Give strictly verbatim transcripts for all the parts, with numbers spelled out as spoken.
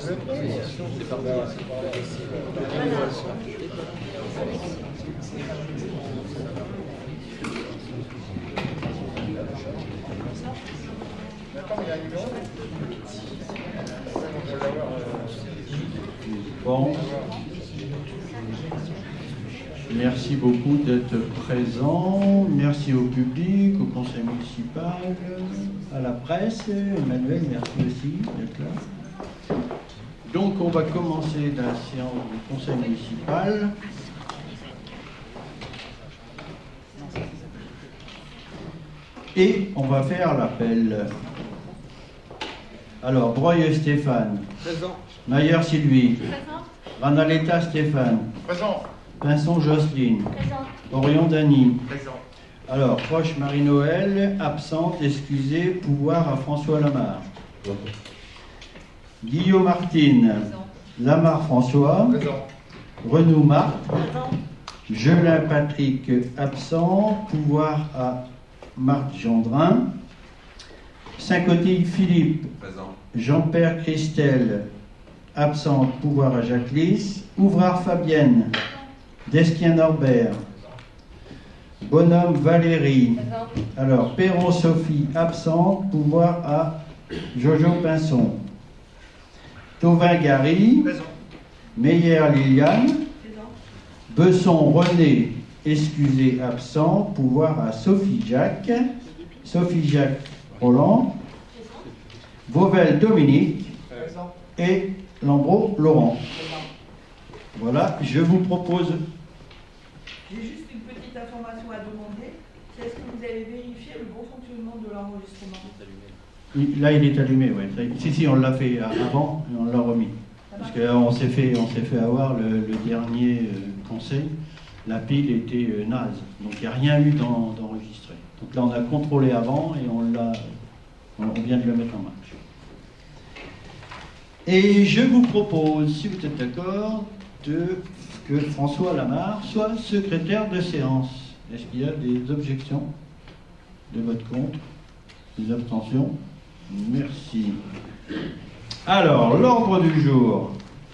Bon. Merci beaucoup d'être présent. Merci au public, au conseil municipal, à la presse. Emmanuel, merci aussi d'être là. Donc, on va commencer la séance du conseil municipal. Et on va faire l'appel. Alors, Breuil Stéphane. Présent. Maillard Sylvie. Présent. Ranaleta Stéphane. Présent. Pinson Jocelyne. Présent. Orion Dany. Présent. Alors, Proche Marie-Noël, absente, excusée, pouvoir à François Lamarre. Guillaume Martine. Présent. Lamarre François. Présent. Renou Marthe. Présent. Gelin Patrick, absent, pouvoir à Marthe Gendrin. Saint-Cotille Philippe. Présent. Jean-Père Christelle, absente, pouvoir à Jacques Lys. Ouvrard Fabienne. Desquien Norbert. Bonhomme Valérie. Présent. Alors, Perron Sophie, absente, pouvoir à Jojo Pinson. Tauvin Gary. Présent. Meyer Liliane. Présent. Besson René, excusé, absent, pouvoir à Sophie Jacques. Sophie Jacques Roland. Vauvel Dominique. Présent. Et Lambreau Laurent. Voilà, je vous propose. J'ai juste une petite information à demander. C'est est-ce que vous avez vérifié le bon fonctionnement de l'enregistrement? Il- Là, il est allumé, oui. Si, si, on l'a fait avant et on l'a remis. Parce qu'on s'est fait, on s'est fait avoir le, le dernier euh, conseil. La pile était euh, naze. Donc, il n'y a rien eu d'en- d'enregistré. Donc là, on a contrôlé avant et on l'a, on vient de le mettre en marche. Et je vous propose, si vous êtes d'accord, de que François Lamarre soit secrétaire de séance. Est-ce qu'il y a des objections de votre compte? Des abstentions? Merci. Alors, l'ordre du jour.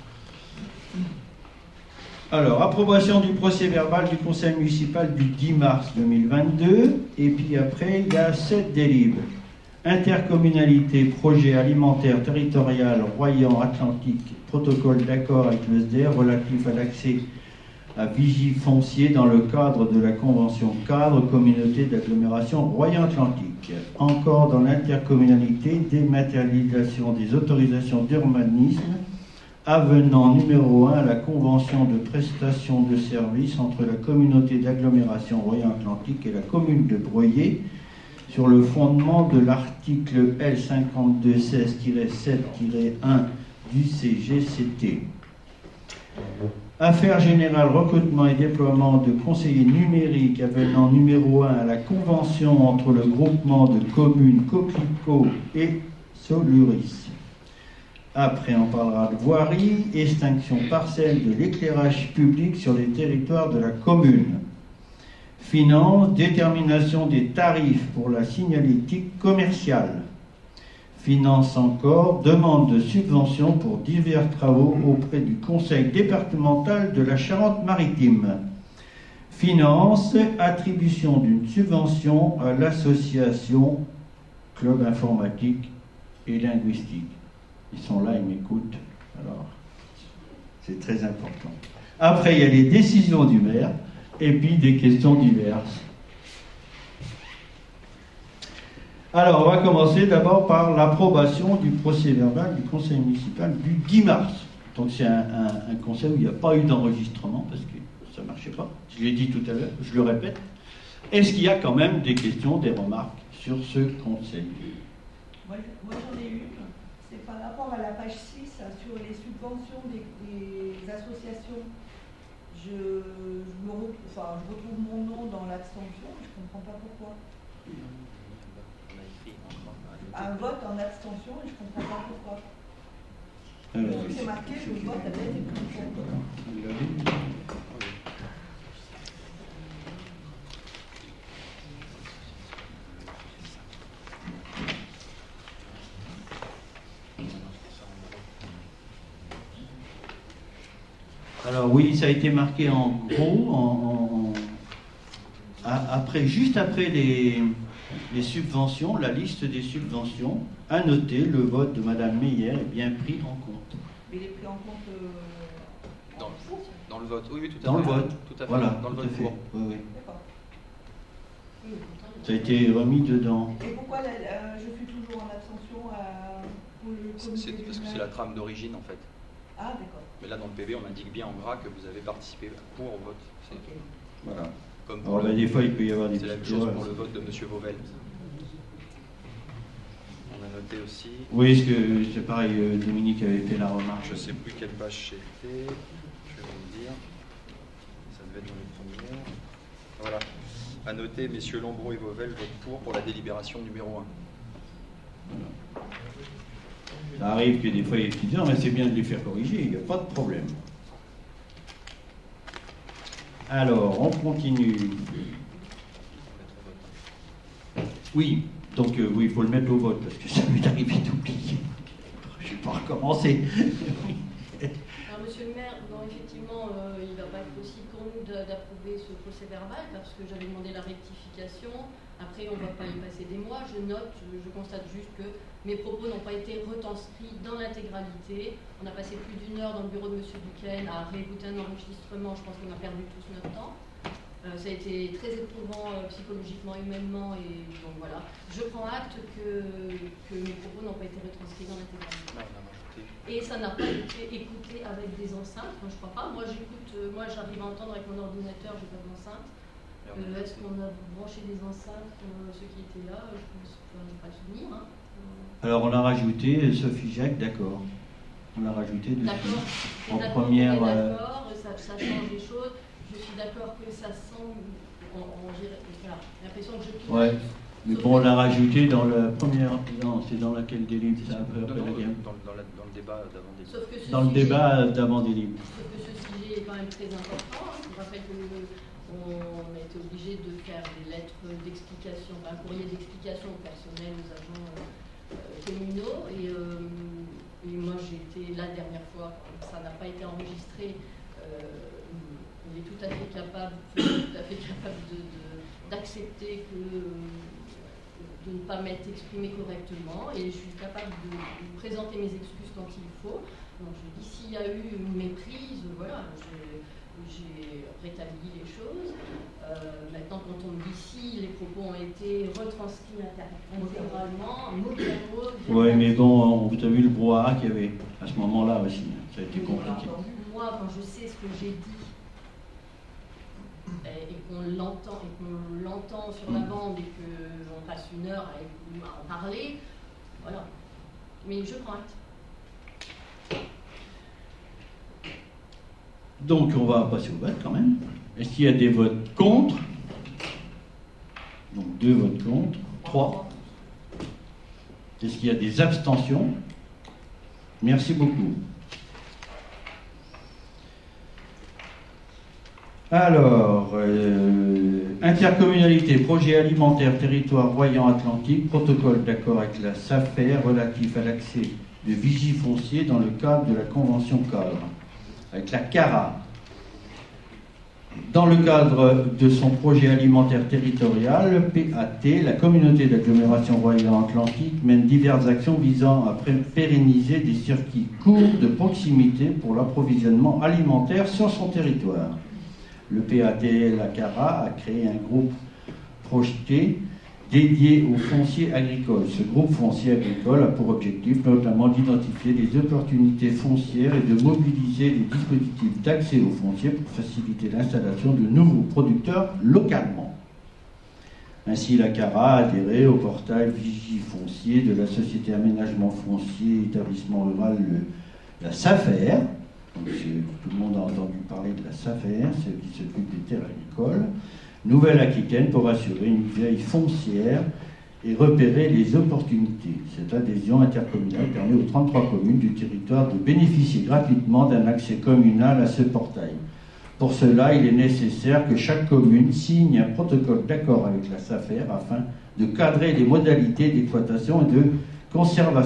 Alors, approbation du procès verbal du conseil municipal du dix mars deux mille vingt-deux. Et puis après, il y a sept délibres. Intercommunalité, projet alimentaire territorial Royan Atlantique, protocole d'accord avec le S D R relatif à l'accès à vigie foncier dans le cadre de la convention cadre communauté d'agglomération Royan Atlantique. Encore dans l'intercommunalité, dématérialisation des autorisations d'urbanisme, avenant numéro un à la convention de prestation de services entre la communauté d'agglomération Royan Atlantique et la commune de Breuillé, sur le fondement de l'article L cinquante-deux seize tiret sept tiret un du C G C T. Affaires générales, recrutement et déploiement de conseillers numériques avenant numéro un à la convention entre le groupement de communes Coquelicot et Soluris. Après, on parlera de voirie, extinction partielle de l'éclairage public sur les territoires de la commune. Finance, détermination des tarifs pour la signalétique commerciale. Finance encore, demande de subvention pour divers travaux auprès du conseil départemental de la Charente-Maritime. Finance, attribution d'une subvention à l'association Club informatique et linguistique. Ils sont là, ils m'écoutent. Alors, c'est très important. Après, il y a les décisions du maire. Et puis des questions diverses. Alors, on va commencer d'abord par l'approbation du procès verbal du conseil municipal du dix mars. Donc, c'est un, un, un conseil où il n'y a pas eu d'enregistrement parce que ça ne marchait pas. Je l'ai dit tout à l'heure, je le répète. Est-ce qu'il y a quand même des questions, des remarques sur ce conseil? Moi, moi j'en ai une. C'est par rapport à la page six sur les subventions des, des associations. Je, je, me retrouve, enfin, je retrouve mon nom dans l'abstention, je ne comprends pas pourquoi. Un vote en abstention, et je ne comprends pas pourquoi. Alors, c'est marqué, le vote avait été pris. Alors oui, ça a été marqué en gros, en, en, a, après, juste après les, les subventions, la liste des subventions, à noter, le vote de Madame Meyer est bien pris en compte. Mais il est pris en compte euh, dans, dans le vote, oui, oui, tout à dans fait. Le vote. Tout à fait. Voilà, dans le tout vote à fait. pour. Oui, oui. D'accord. Ça a été remis dedans. Et pourquoi la, euh, je suis toujours en abstention à, pour le comité C'est parce que c'est la trame d'origine en fait. Ah, d'accord. Mais là dans le P V, on indique bien en gras que vous avez participé pour au vote. C'est Okay. Voilà. comme Alors le, là, des fois, il peut y avoir des c'est la même petites chose erreurs. pour le vote de M. Vauvel. On a noté aussi. Oui, parce que c'est pareil, euh, Dominique avait fait la remarque. Je ne sais plus quelle page c'était. Je vais vous le dire. Ça devait être dans les premières. Voilà. À noter, messieurs Lambreau et Vauvel votent pour pour la délibération numéro un. Voilà. Ça arrive que des fois, il y a des petites erreurs, mais c'est bien de les faire corriger, il n'y a pas de problème. Alors, on continue. Oui, donc euh, oui, il faut le mettre au vote, parce que ça m'est arrivé d'oublier. Je ne vais pas recommencer. Alors, monsieur le maire, non, effectivement, euh, il ne va pas être possible pour nous de- d'approuver ce procès verbal parce que j'avais demandé la rectification. Après, on ne va pas y passer des mois. Je note, je, je constate juste que mes propos n'ont pas été retranscrits dans l'intégralité. On a passé plus d'une heure dans le bureau de monsieur Duquesne à réécouter un enregistrement. Je pense qu'on a perdu tous notre temps. Euh, ça a été très éprouvant euh, psychologiquement, humainement, et donc voilà. Je prends acte que, que mes propos n'ont pas été retranscrits dans l'intégralité. Non, on a rajouté. Et ça n'a pas été écouté avec des enceintes, moi je crois pas. Moi j'écoute, euh, moi j'arrive à entendre avec mon ordinateur, j'ai pas d'enceinte. Euh, Est-ce qu'on a branché des enceintes pour euh, ceux qui étaient là? Je pense, enfin, j'ai pas le souvenir. Hein. Euh, Alors, on a rajouté Sophie Jacques, d'accord. On l'a rajouté dessus. D'accord. En D'accord, première, on est euh, d'accord, ça, ça change des choses. Je suis d'accord que ça semble. On, on, voilà, j'ai l'impression que je tourne. Ouais. Mais bon, on l'a rajouté dans la première. Non, c'est dans laquelle des livres, ça après, après Non, la non, gamme. dans, dans, la- dans le débat d'avant des Sauf que ce Dans le sujet- débat d'avant des livres. Sauf que ce sujet est quand même très important. Je vous rappelle que nous, on a été obligé de faire des lettres d'explication, un courrier d'explication au personnel, aux agents euh, communaux. Et, euh, et moi, j'ai été la dernière fois, ça n'a pas été enregistré. Euh, il est tout à fait capable, tout à fait capable de, de- d'accepter que de ne pas m'être exprimé correctement, et je suis capable de, de présenter mes excuses quand il faut. Donc je dis, s'il y a eu une méprise, voilà, j'ai, j'ai rétabli les choses. Euh, maintenant, quand on me dit si les propos ont été retranscrits intégralement, mot pour mot. Oui, mais bon, vous avez vu le brouhaha qu'il y avait à ce moment-là aussi. Ça a été Mais compliqué. moi, quand je sais ce que j'ai dit et, et qu'on l'entend et qu'on l'entend sur la bande et qu'on passe une heure à, à en parler, voilà. Mais je prends acte. Donc, on va passer au vote quand même. Est-ce qu'il y a des votes contre? Donc, deux votes contre. Trois. Est-ce qu'il y a des abstentions? Merci beaucoup. Alors, euh, intercommunalité, projet alimentaire, territoire Royan Atlantique, protocole d'accord avec la SAFER relatif à l'accès de vigie foncier dans le cadre de la convention cadre, avec la CARA. Dans le cadre de son projet alimentaire territorial, P A T, la communauté d'agglomération Royan Atlantique mène diverses actions visant à pérenniser des circuits courts de proximité pour l'approvisionnement alimentaire sur son territoire. Le P A T, la CARA, a créé un groupe projeté dédié aux fonciers agricoles. Ce groupe foncier agricole a pour objectif notamment d'identifier des opportunités foncières et de mobiliser des dispositifs d'accès aux fonciers pour faciliter l'installation de nouveaux producteurs localement. Ainsi, la CARA a adhéré au portail Vigie Foncier de la Société Aménagement Foncier Établissement Rural, le, la SAFER. Donc, tout le monde a entendu parler de la SAFER, celle qui s'occupe des terres agricoles, Nouvelle-Aquitaine, pour assurer une veille foncière et repérer les opportunités. Cette adhésion intercommunale permet aux trente-trois communes du territoire de bénéficier gratuitement d'un accès communal à ce portail. Pour cela, il est nécessaire que chaque commune signe un protocole d'accord avec la SAFER afin de cadrer les modalités d'exploitation et de conservation.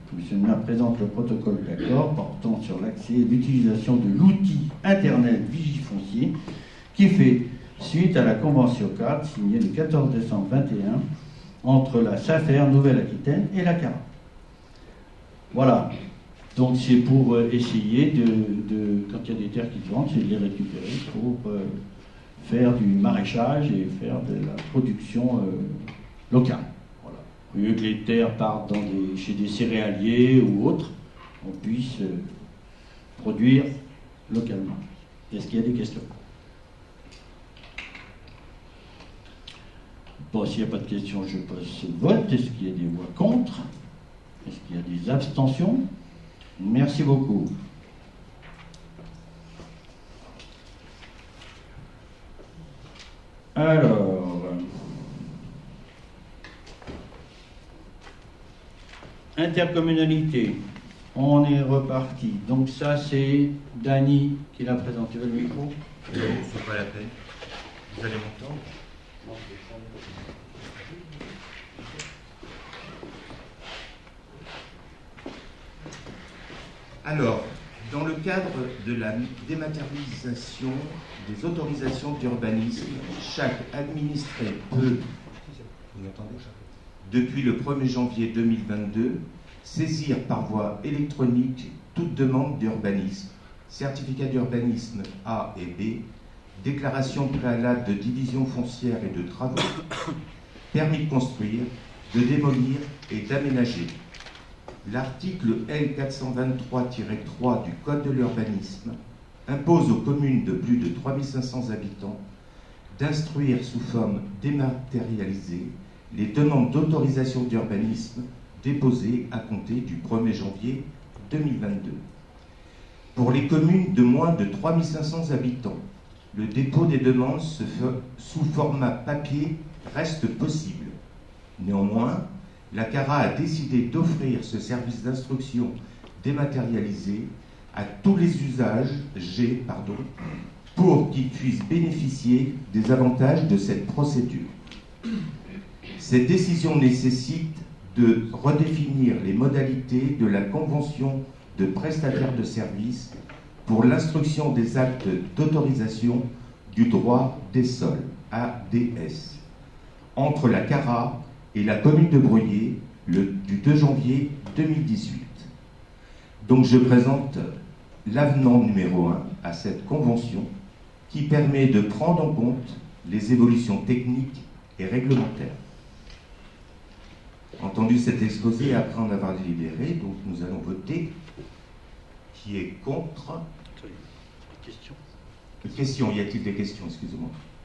M. le maire présente le protocole d'accord portant sur l'accès et l'utilisation de l'outil Internet Vigifoncier qui fait suite à la convention cadre signée le quatorze décembre vingt et un entre la SAFER Nouvelle-Aquitaine et la CARA. Voilà. Donc c'est pour euh, essayer de, de, quand il y a des terres qui se vendent, c'est de les récupérer pour euh, faire du maraîchage et faire de la production euh, locale. Voilà. Au lieu que les terres partent dans des, chez des céréaliers ou autres, on puisse euh, produire localement. Est-ce qu'il y a des questions? Bon, s'il n'y a pas de questions, je passe au vote. Est-ce qu'il y a des voix contre? Est-ce qu'il y a des abstentions? Merci beaucoup. Alors, intercommunalité, on est reparti. Donc ça, c'est Dany qui l'a présenté. Le micro. Non, c'est pas la peine. Vous allez m'entendre? Alors, dans le cadre de la dématérialisation des autorisations d'urbanisme, chaque administré peut, vous m'entendez, depuis le premier janvier deux mille vingt-deux, saisir par voie électronique toute demande d'urbanisme, certificat d'urbanisme A et B, déclaration préalable de division foncière et de travaux, permis de construire, de démolir et d'aménager. L'article L quatre cent vingt-trois tiret trois du Code de l'urbanisme impose aux communes de plus de trois mille cinq cents habitants d'instruire sous forme dématérialisée les demandes d'autorisation d'urbanisme déposées à compter du premier janvier deux mille vingt-deux. Pour les communes de moins de trois mille cinq cents habitants, le dépôt des demandes se fait sous format papier reste possible. Néanmoins, la CARA a décidé d'offrir ce service d'instruction dématérialisé à tous les usages G, pardon, pour qu'ils puissent bénéficier des avantages de cette procédure. Cette décision nécessite de redéfinir les modalités de la convention de prestataire de services pour l'instruction des actes d'autorisation du droit des sols, A D S, entre la CARA et la commune de Bruyers le, du deux janvier deux mille dix-huit. Donc je présente l'avenant numéro un à cette convention qui permet de prendre en compte les évolutions techniques et réglementaires. Entendu cet exposé, après en avoir délibéré, donc nous allons voter. Qui est contre? Question. Question, y a-t-il des questions? Excusez-moi.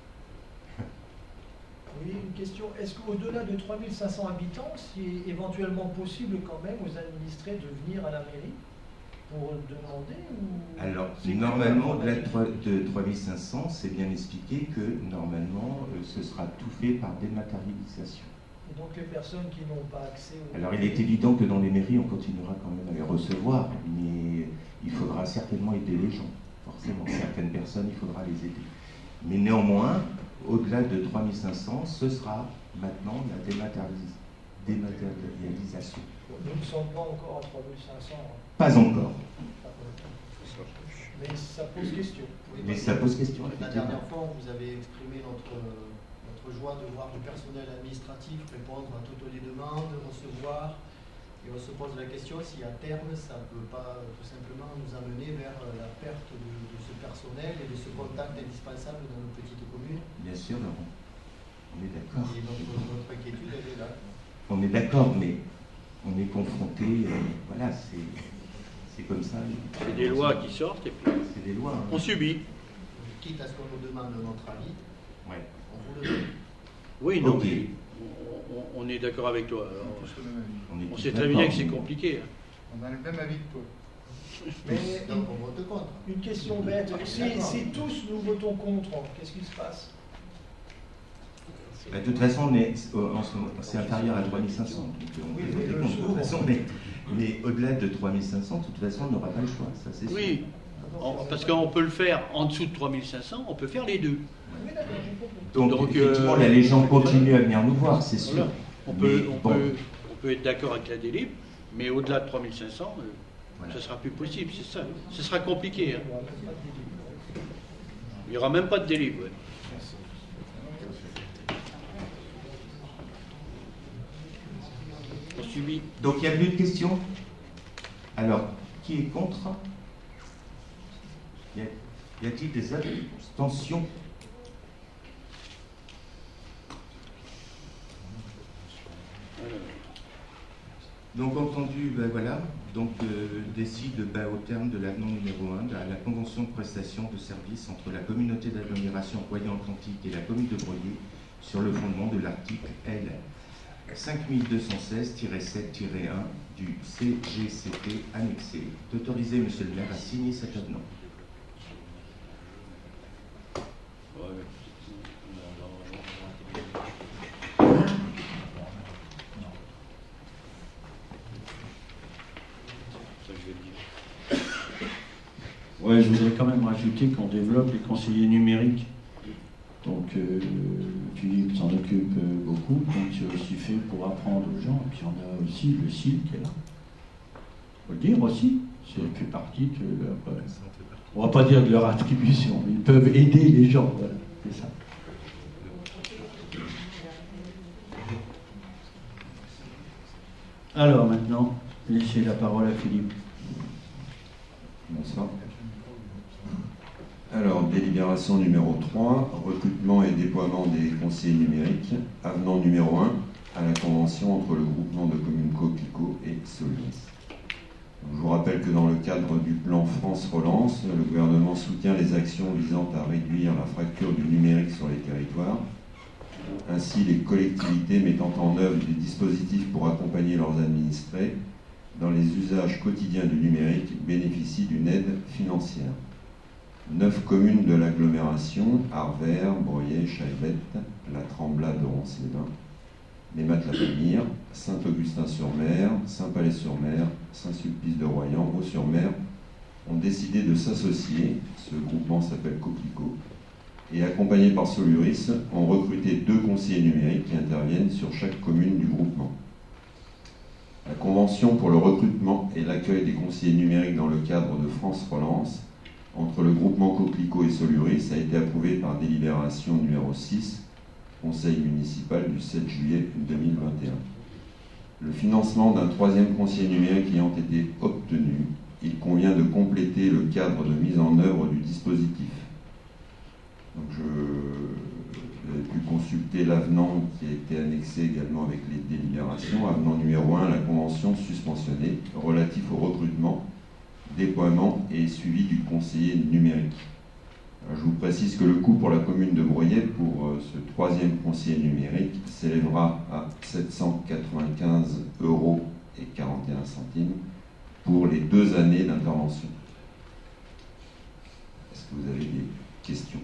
Oui, une question. Est-ce qu'au-delà de trois mille cinq cents habitants, c'est éventuellement possible quand même aux administrés de venir à la mairie pour demander ou... Alors, normalement, au-delà de trois mille cinq cents, c'est bien expliqué que normalement, euh, ce sera tout fait par dématérialisation. Et donc les personnes qui n'ont pas accès au... Alors, il est évident que dans les mairies, on continuera quand même à les recevoir, mais il faudra certainement aider les gens. Forcément, certaines personnes, il faudra les aider. Mais néanmoins, au-delà de trois mille cinq cents, ce sera maintenant la dématérialis- dématérialisation. Nous ne sommes pas encore à trois mille cinq cents. Hein. Pas encore. Mais ça pose question. Oui, Mais ça pose question. La dernière fois, vous avez exprimé notre, notre joie de voir le personnel administratif répondre à toutes les demandes, recevoir. Et on se pose la question si à terme, ça ne peut pas tout simplement nous amener vers la perte de, de ce personnel et de ce contact indispensable dans nos petites communes. Bien sûr, Laurent. On est d'accord. Et notre, notre inquiétude, elle est là. On est d'accord, mais on est confronté, euh, voilà, c'est, c'est comme ça. C'est des lois qui sortent et puis C'est des lois. Hein. on subit. Quitte à ce qu'on nous demande notre avis, Ouais. on vous le donne. Oui, non, Ok. mais on, on est d'accord avec toi. Alors, On, est on tous sait très d'accord, bien que c'est mais- compliqué. On a le même avis que toi. Mais Donc on vote contre. une question bête. Si, D'accord. si tous nous votons contre, qu'est-ce qui se passe? Bah, de toute façon, on est, en ce moment, c'est inférieur à trois mille cinq cents. Donc on Oui, peut oui, voter le contre, de toute jour. façon, mais, mais au-delà de trois mille cinq cents, de toute façon, on n'aura pas le choix. Ça, c'est sûr. Oui, en- parce qu'on peut le faire en dessous de trois mille cinq cents, on peut faire les deux. Oui, d'accord, j'ai compris. Donc, Donc, effectivement, euh, là, les gens continuent à venir nous voir, c'est sûr. Voilà. On peut, Mais on, bon. peut, on peut être d'accord avec la délib, Mais au-delà de trois mille cinq cents, euh, Voilà. ce sera plus possible, c'est ça. Ce sera compliqué. Hein. Il n'y aura même pas de délai. Ouais. On subit. Donc il n'y a plus de questions? Alors, qui est contre? Y a- y a-t-il des abstentions? Donc entendu, ben voilà, donc euh, décide ben, au terme de l'avenant numéro un à la convention de prestation de services entre la communauté d'agglomération Royan-Atlantique et la commune de Broyers sur le fondement de l'article L cinq mille deux cent seize tiret sept tiret un du C G C T annexé, d'autoriser Monsieur le maire à signer cet avenant. Ouais, je voudrais quand même rajouter qu'on développe les conseillers numériques. Donc, euh, Philippe s'en occupe euh, beaucoup, donc c'est aussi fait pour apprendre aux gens. Et puis on a aussi le C I L qui est là. Il faut le dire aussi, c'est fait partie de leur... Euh, on va pas dire de leur attribution, mais ils peuvent aider les gens, voilà, c'est ça. Alors maintenant, laissez la parole à Philippe. Bonsoir. Alors, délibération numéro trois, recrutement et déploiement des conseillers numériques, avenant numéro un à la convention entre le groupement de communes Coquelicot et Soluris. Je vous rappelle que dans le cadre du plan France Relance, le gouvernement soutient les actions visant à réduire la fracture du numérique sur les territoires. Ainsi, les collectivités mettant en œuvre des dispositifs pour accompagner leurs administrés dans les usages quotidiens du numérique bénéficient d'une aide financière. Neuf communes de l'agglomération, Arvers, Broyers, Chaillebette, La Tremblade de Roncesvalles, les Mattes-la-Valmire, Saint-Augustin-sur-Mer, Saint-Palais-sur-Mer, Saint-Sulpice de Royan, Vaux-sur-Mer, ont décidé de s'associer, ce groupement s'appelle Coquelicot, et accompagnés par Soluris, ont recruté deux conseillers numériques qui interviennent sur chaque commune du groupement. La convention pour le recrutement et l'accueil des conseillers numériques dans le cadre de France Relance entre le groupement Coquelicot et Soluris a été approuvée par délibération numéro six, conseil municipal du sept juillet deux mille vingt et un. Le financement d'un troisième conseiller numérique ayant été obtenu, il convient de compléter le cadre de mise en œuvre du dispositif. Donc je, vous avez pu consulter l'avenant qui a été annexé également avec les délibérations, avenant numéro un à la convention suspensionnée relatif au recrutement, déploiement et suivi du conseiller numérique. Alors, je vous précise que le coût pour la commune de Broyers pour euh, ce troisième conseiller numérique s'élèvera à sept cent quatre-vingt-quinze euros et quarante et un centimes pour les deux années d'intervention. Est-ce que vous avez des questions,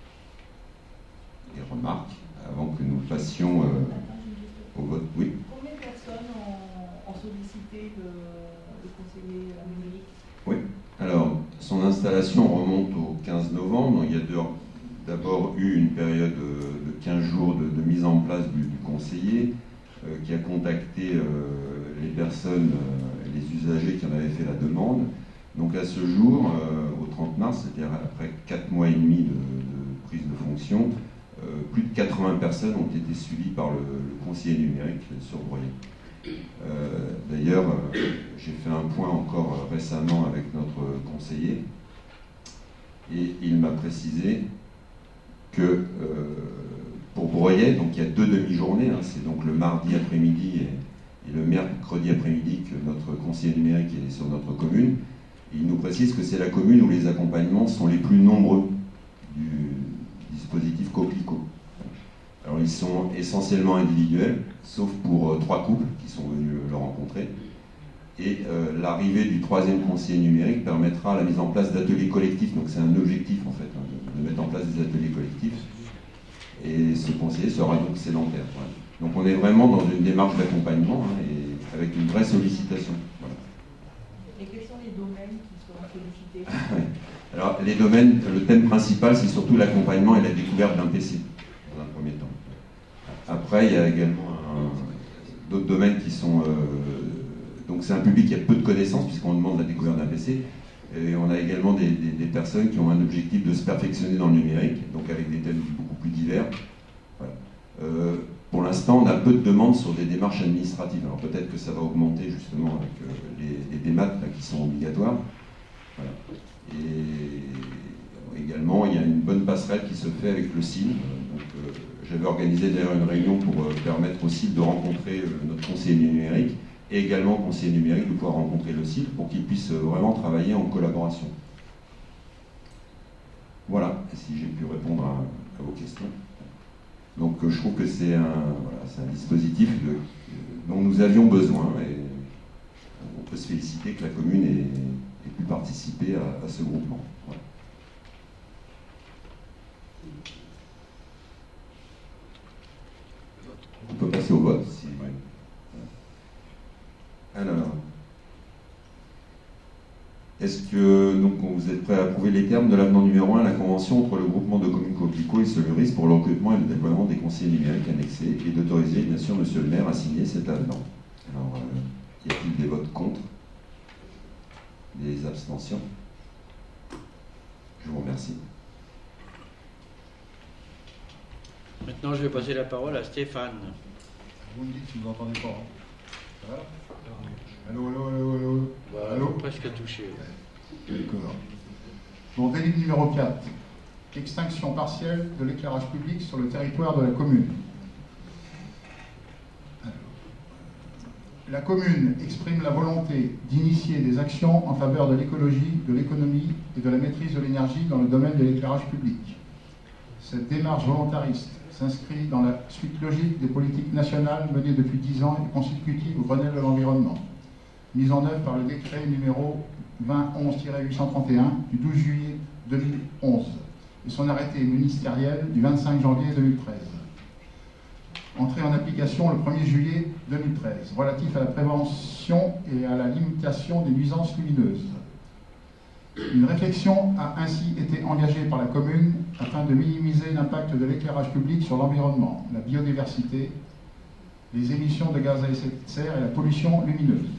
des remarques avant que nous passions euh, au vote? Oui. Combien de personnes ont, ont sollicité le, le conseiller numérique? Oui. Alors, son installation remonte au quinze novembre. Il y a d'abord eu une période de quinze jours de, de mise en place du, du conseiller euh, qui a contacté euh, les personnes, euh, les usagers qui en avaient fait la demande. Donc à ce jour, euh, au trente mars, c'est-à-dire après quatre mois et demi de, de prise de fonction, euh, plus de quatre-vingts personnes ont été suivies par le, le conseiller numérique sur Broyers. Euh, D'ailleurs, euh, j'ai fait un point encore euh, récemment avec notre conseiller et il m'a précisé que euh, pour Broyers, donc il y a deux demi-journées, hein, c'est donc le mardi après-midi et, et le mercredi après-midi que notre conseiller numérique est sur notre commune. Et il nous précise que c'est la commune où les accompagnements sont les plus nombreux du dispositif Coquelicot. Alors ils sont essentiellement individuels, sauf pour euh, trois couples qui sont venus le rencontrer. Et euh, l'arrivée du troisième conseiller numérique permettra la mise en place d'ateliers collectifs. Donc c'est un objectif en fait, hein, de, de mettre en place des ateliers collectifs. Et ce conseiller sera donc sédentaire. Voilà. Donc on est vraiment dans une démarche d'accompagnement hein, et avec une vraie sollicitation. Voilà. Et quels sont les domaines qui seront sollicités? Alors les domaines, le thème principal c'est surtout l'accompagnement et la découverte d'un P C dans un premier temps. Après, il y a également d'autres domaines qui sont euh, donc donc c'est un public qui a peu de connaissances, puisqu'on demande la découverte d'un P C. Et on a également des, des, des personnes qui ont un objectif de se perfectionner dans le numérique, donc avec des thèmes beaucoup plus divers. Voilà. Euh, pour l'instant, on a peu de demandes sur des démarches administratives. Alors peut-être que ça va augmenter justement avec euh, les, les démats là, qui sont obligatoires. Voilà. Et également, il y a une bonne passerelle qui se fait avec le C I L. Donc, euh, j'avais organisé d'ailleurs une réunion pour euh, permettre au C I L de rencontrer euh, notre conseiller numérique et également au conseiller numérique de pouvoir rencontrer le C I L pour qu'ils puissent euh, vraiment travailler en collaboration. Voilà, si j'ai pu répondre à, à vos questions. Donc euh, je trouve que c'est un, voilà, c'est un dispositif de, euh, dont nous avions besoin et on peut se féliciter que la commune ait, ait pu participer à, à ce groupement. Voilà. On peut passer au vote. Si... Ouais. Alors, est-ce que donc, vous êtes prêts à approuver les termes de l'avenant numéro un à la convention entre le groupement de communes Coquelicot et Soluris pour le recrutement et le déploiement des conseillers numériques annexés et d'autoriser bien sûr monsieur le maire à signer cet avenant? Alors, euh, y a-t-il des votes contre? Des abstentions? Je vous remercie. Maintenant, je vais passer la parole à Stéphane. Vous me dites si vous n'entendez pas. Hein. Ça va? Allô, allô, allô, allô. Voilà, allô. Presque touché. D'accord. Donc, délit numéro quatre. Extinction partielle de l'éclairage public sur le territoire de la commune. Alors, la commune exprime la volonté d'initier des actions en faveur de l'écologie, de l'économie et de la maîtrise de l'énergie dans le domaine de l'éclairage public. Cette démarche volontariste s'inscrit dans la suite logique des politiques nationales menées depuis dix ans et consécutives au Grenelle de l'environnement, mise en œuvre par le décret numéro vingt onze tiret huit cent trente et un du douze juillet deux mille onze et son arrêté ministériel du vingt-cinq janvier deux mille treize. Entré en application le premier juillet deux mille treize, relatif à la prévention et à la limitation des nuisances lumineuses. Une réflexion a ainsi été engagée par la commune afin de minimiser l'impact de l'éclairage public sur l'environnement, la biodiversité, les émissions de gaz à effet de serre et la pollution lumineuse.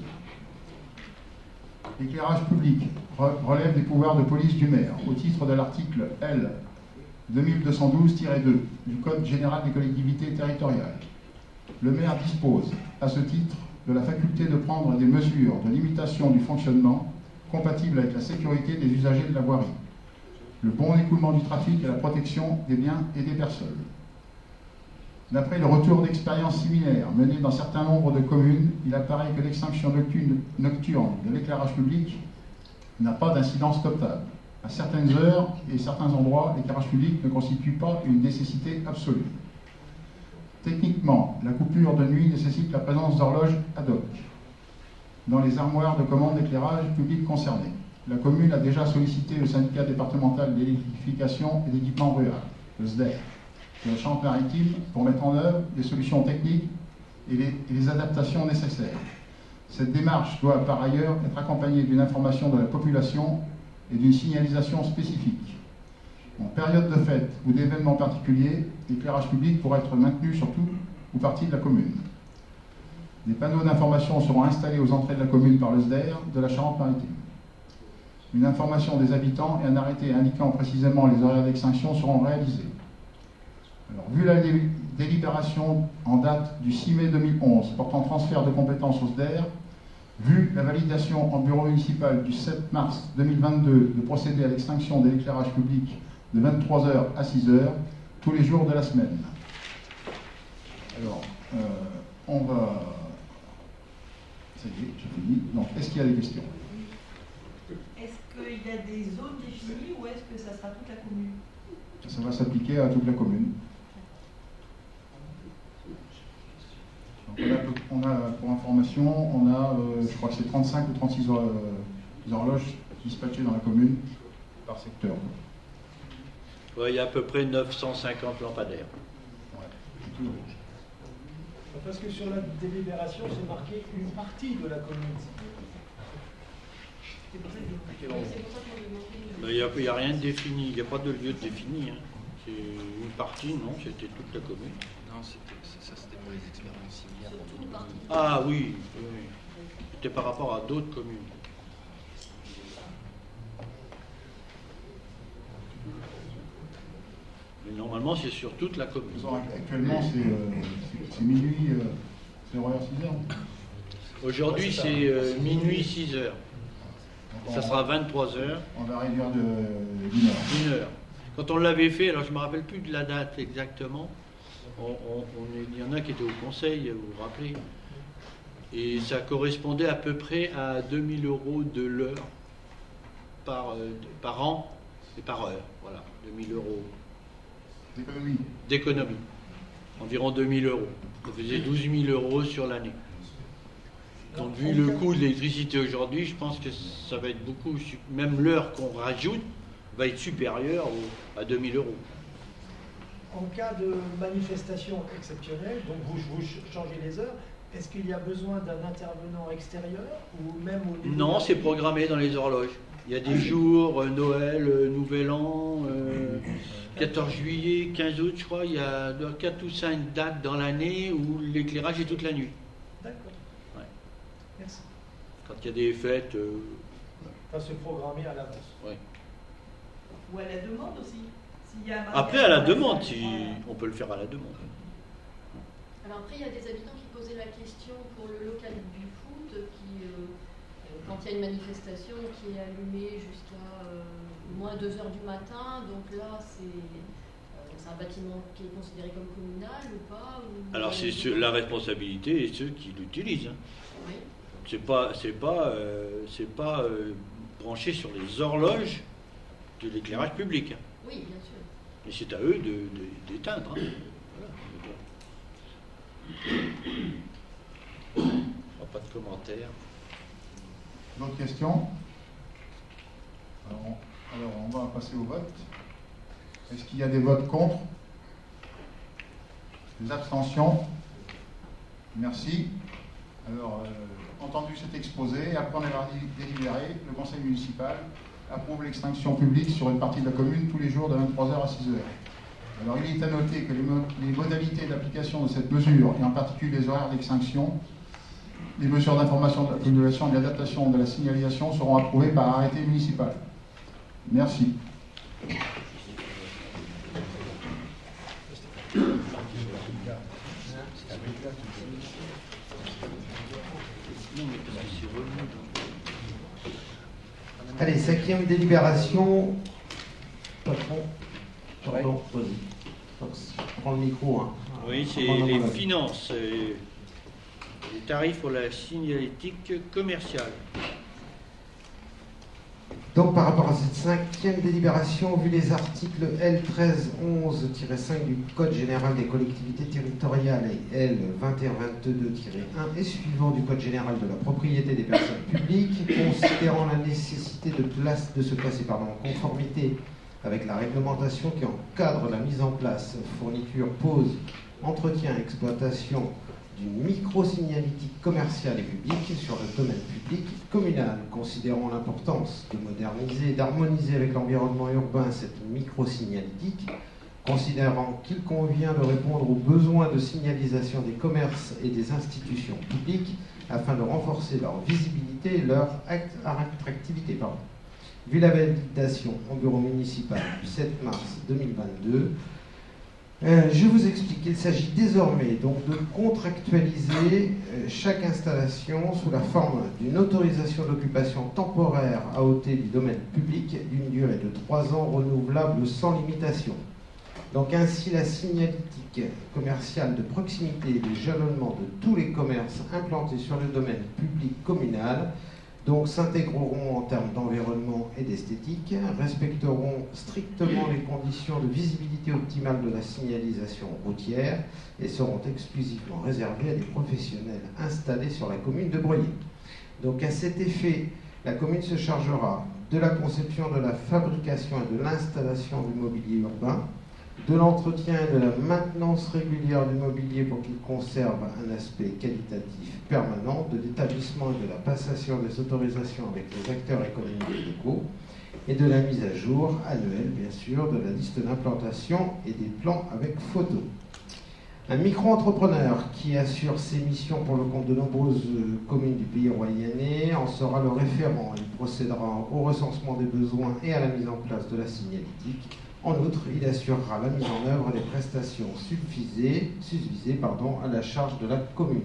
L'éclairage public relève des pouvoirs de police du maire au titre de l'article L deux mille deux cent douze tiret deux du Code général des collectivités territoriales. Le maire dispose, à ce titre, de la faculté de prendre des mesures de limitation du fonctionnement compatibles avec la sécurité des usagers de la voirie, le bon écoulement du trafic et la protection des biens et des personnes. D'après le retour d'expériences similaires menées dans certains nombres de communes, il apparaît que l'extinction nocturne de l'éclairage public n'a pas d'incidence totale. À certaines heures et certains endroits, l'éclairage public ne constitue pas une nécessité absolue. Techniquement, la coupure de nuit nécessite la présence d'horloges ad hoc dans les armoires de commande d'éclairage public concernées. La commune a déjà sollicité le syndicat départemental d'électrification et d'équipement rural, le S D E R, de la Charente-Maritime pour mettre en œuvre des solutions techniques et les, et les adaptations nécessaires. Cette démarche doit par ailleurs être accompagnée d'une information de la population et d'une signalisation spécifique. En période de fête ou d'événements particuliers, l'éclairage public pourra être maintenu sur tout ou partie de la commune. Des panneaux d'information seront installés aux entrées de la commune par le S D E R de la Charente-Maritime. Une information des habitants et un arrêté indiquant précisément les horaires d'extinction seront réalisés. Alors, vu la dé délibération en date du six mai deux mille onze portant transfert de compétences au S D E R, vu la validation en bureau municipal du sept mars deux mille vingt-deux de procéder à l'extinction de l'éclairage public de vingt-trois heures à six heures tous les jours de la semaine. Alors, euh, on va... Ça y est, j'ai fini. Donc, est-ce qu'il y a des questions? Est-ce qu'il y a des zones définies ou est-ce que ça sera toute la commune? Ça va s'appliquer à toute la commune. Donc, on, a, on a, pour information, on a, euh, je crois que c'est trente-cinq ou trente-six euh, horloges dispatchées dans la commune par secteur. Ouais, il y a à peu près neuf cent cinquante lampadaires. Ouais. Parce que sur la délibération, c'est marqué une partie de la commune. C'est pour ça que Mais il n'y a, il y a rien de défini, il n'y a pas de lieu défini. Hein. C'est une partie, non, c'était toute la commune. Non, ça c'était pour les expériences similaires. Ah oui, oui. C'était par rapport à d'autres communes. Mais normalement, c'est sur toute la commune. Actuellement, c'est euh, minuit, euh, zéro heure six heures. Aujourd'hui, c'est euh, minuit six heures. Ça sera vingt-trois heures. On va réduire de d'une heure. Une heure. Quand on l'avait fait, alors je ne me rappelle plus de la date exactement, on, on, on est, il y en a qui étaient au conseil, vous vous rappelez, et ça correspondait à peu près à deux mille euros de l'heure par, euh, par an et par heure. Voilà, deux mille euros. D'économie. D'économie. Environ deux mille euros. Ça faisait douze mille euros sur l'année. Donc, vu le coût de l'électricité aujourd'hui, je pense que ça va être beaucoup, même l'heure qu'on rajoute va être supérieure au, à deux mille euros. En cas de manifestation exceptionnelle, donc vous, vous changez les heures, est-ce qu'il y a besoin d'un intervenant extérieur ou même au niveau Non, c'est programmé dans les horloges. Il y a des jours, euh, Noël, euh, Nouvel An, euh, quatorze juillet, quinze août, je crois, il y a quatre ou cinq dates dans l'année où l'éclairage est toute la nuit. D'accord. Ouais. Merci. Quand il y a des fêtes... Euh, Enfin, se programmer à l'avance. Oui. Ou à la demande aussi. S'il y a un Après, à la demande, si on peut le faire à la demande. Alors après, il y a des habitants qui posaient la question pour le local du foot, qui, euh, quand il y a une manifestation qui est allumée jusqu'à euh, moins deux heures du matin, donc là, c'est euh, un bâtiment qui est considéré comme communal ou pas ou... Alors, c'est ce, la responsabilité et ceux qui l'utilisent. Hein. Oui. C'est pas, c'est pas, euh, c'est pas euh, branché sur les horloges de l'éclairage public. Hein. Oui, bien sûr. Mais c'est à eux de, de, d'éteindre. Hein. Voilà. Pas de commentaires. D'autres questions? alors on, alors, on va passer au vote. Est-ce qu'il y a des votes contre? Des abstentions? Merci. Alors, euh, entendu cet exposé, après on avoir délibéré, le conseil municipal approuve l'extinction publique sur une partie de la commune tous les jours de vingt-trois heures à six heures. Alors, il est à noter que les, mo les modalités d'application de cette mesure, et en particulier les horaires d'extinction, les mesures d'information de la population et d'adaptation de la signalisation seront approuvées par arrêté municipal. Merci. Allez, cinquième délibération. Patron. Pardon, vas-y. Prends le micro. Hein. Oui, c'est les finances. Euh, les tarifs pour la signalétique commerciale. Donc, par rapport à cette cinquième délibération, vu les articles L treize onze tiret cinq du Code général des collectivités territoriales et L vingt et un vingt-deux tiret un et suivant du Code général de la propriété des personnes publiques, considérant la nécessité de, place, de se placer pardon, en conformité avec la réglementation qui encadre la mise en place, fourniture, pose, entretien, exploitation d'une micro-signalétique commerciale et publique sur le domaine public communal, considérant l'importance de moderniser et d'harmoniser avec l'environnement urbain cette micro-signalétique, considérant qu'il convient de répondre aux besoins de signalisation des commerces et des institutions publiques afin de renforcer leur visibilité et leur attractivité. Pardon. Vu la validation au bureau municipal du sept mars deux mille vingt-deux, Euh, je vous explique qu'il s'agit désormais donc de contractualiser euh, chaque installation sous la forme d'une autorisation d'occupation temporaire à ôter du domaine public d'une durée de trois ans renouvelable sans limitation. Donc ainsi la signalétique commerciale de proximité et le jalonnement de tous les commerces implantés sur le domaine public communal donc s'intégreront en termes d'environnement et d'esthétique, respecteront strictement les conditions de visibilité optimale de la signalisation routière et seront exclusivement réservées à des professionnels installés sur la commune de Breuillet. Donc à cet effet, la commune se chargera de la conception, de la fabrication et de l'installation du mobilier urbain, de l'entretien et de la maintenance régulière du mobilier pour qu'il conserve un aspect qualitatif permanent, de l'établissement et de la passation des autorisations avec les acteurs économiques locaux et de la mise à jour annuelle, bien sûr, de la liste d'implantation et des plans avec photos. Un micro-entrepreneur qui assure ses missions pour le compte de nombreuses communes du pays royannais en sera le référent. Il procédera au recensement des besoins et à la mise en place de la signalétique. En outre, il assurera la mise en œuvre des prestations subvisées, subvisées pardon, à la charge de la commune.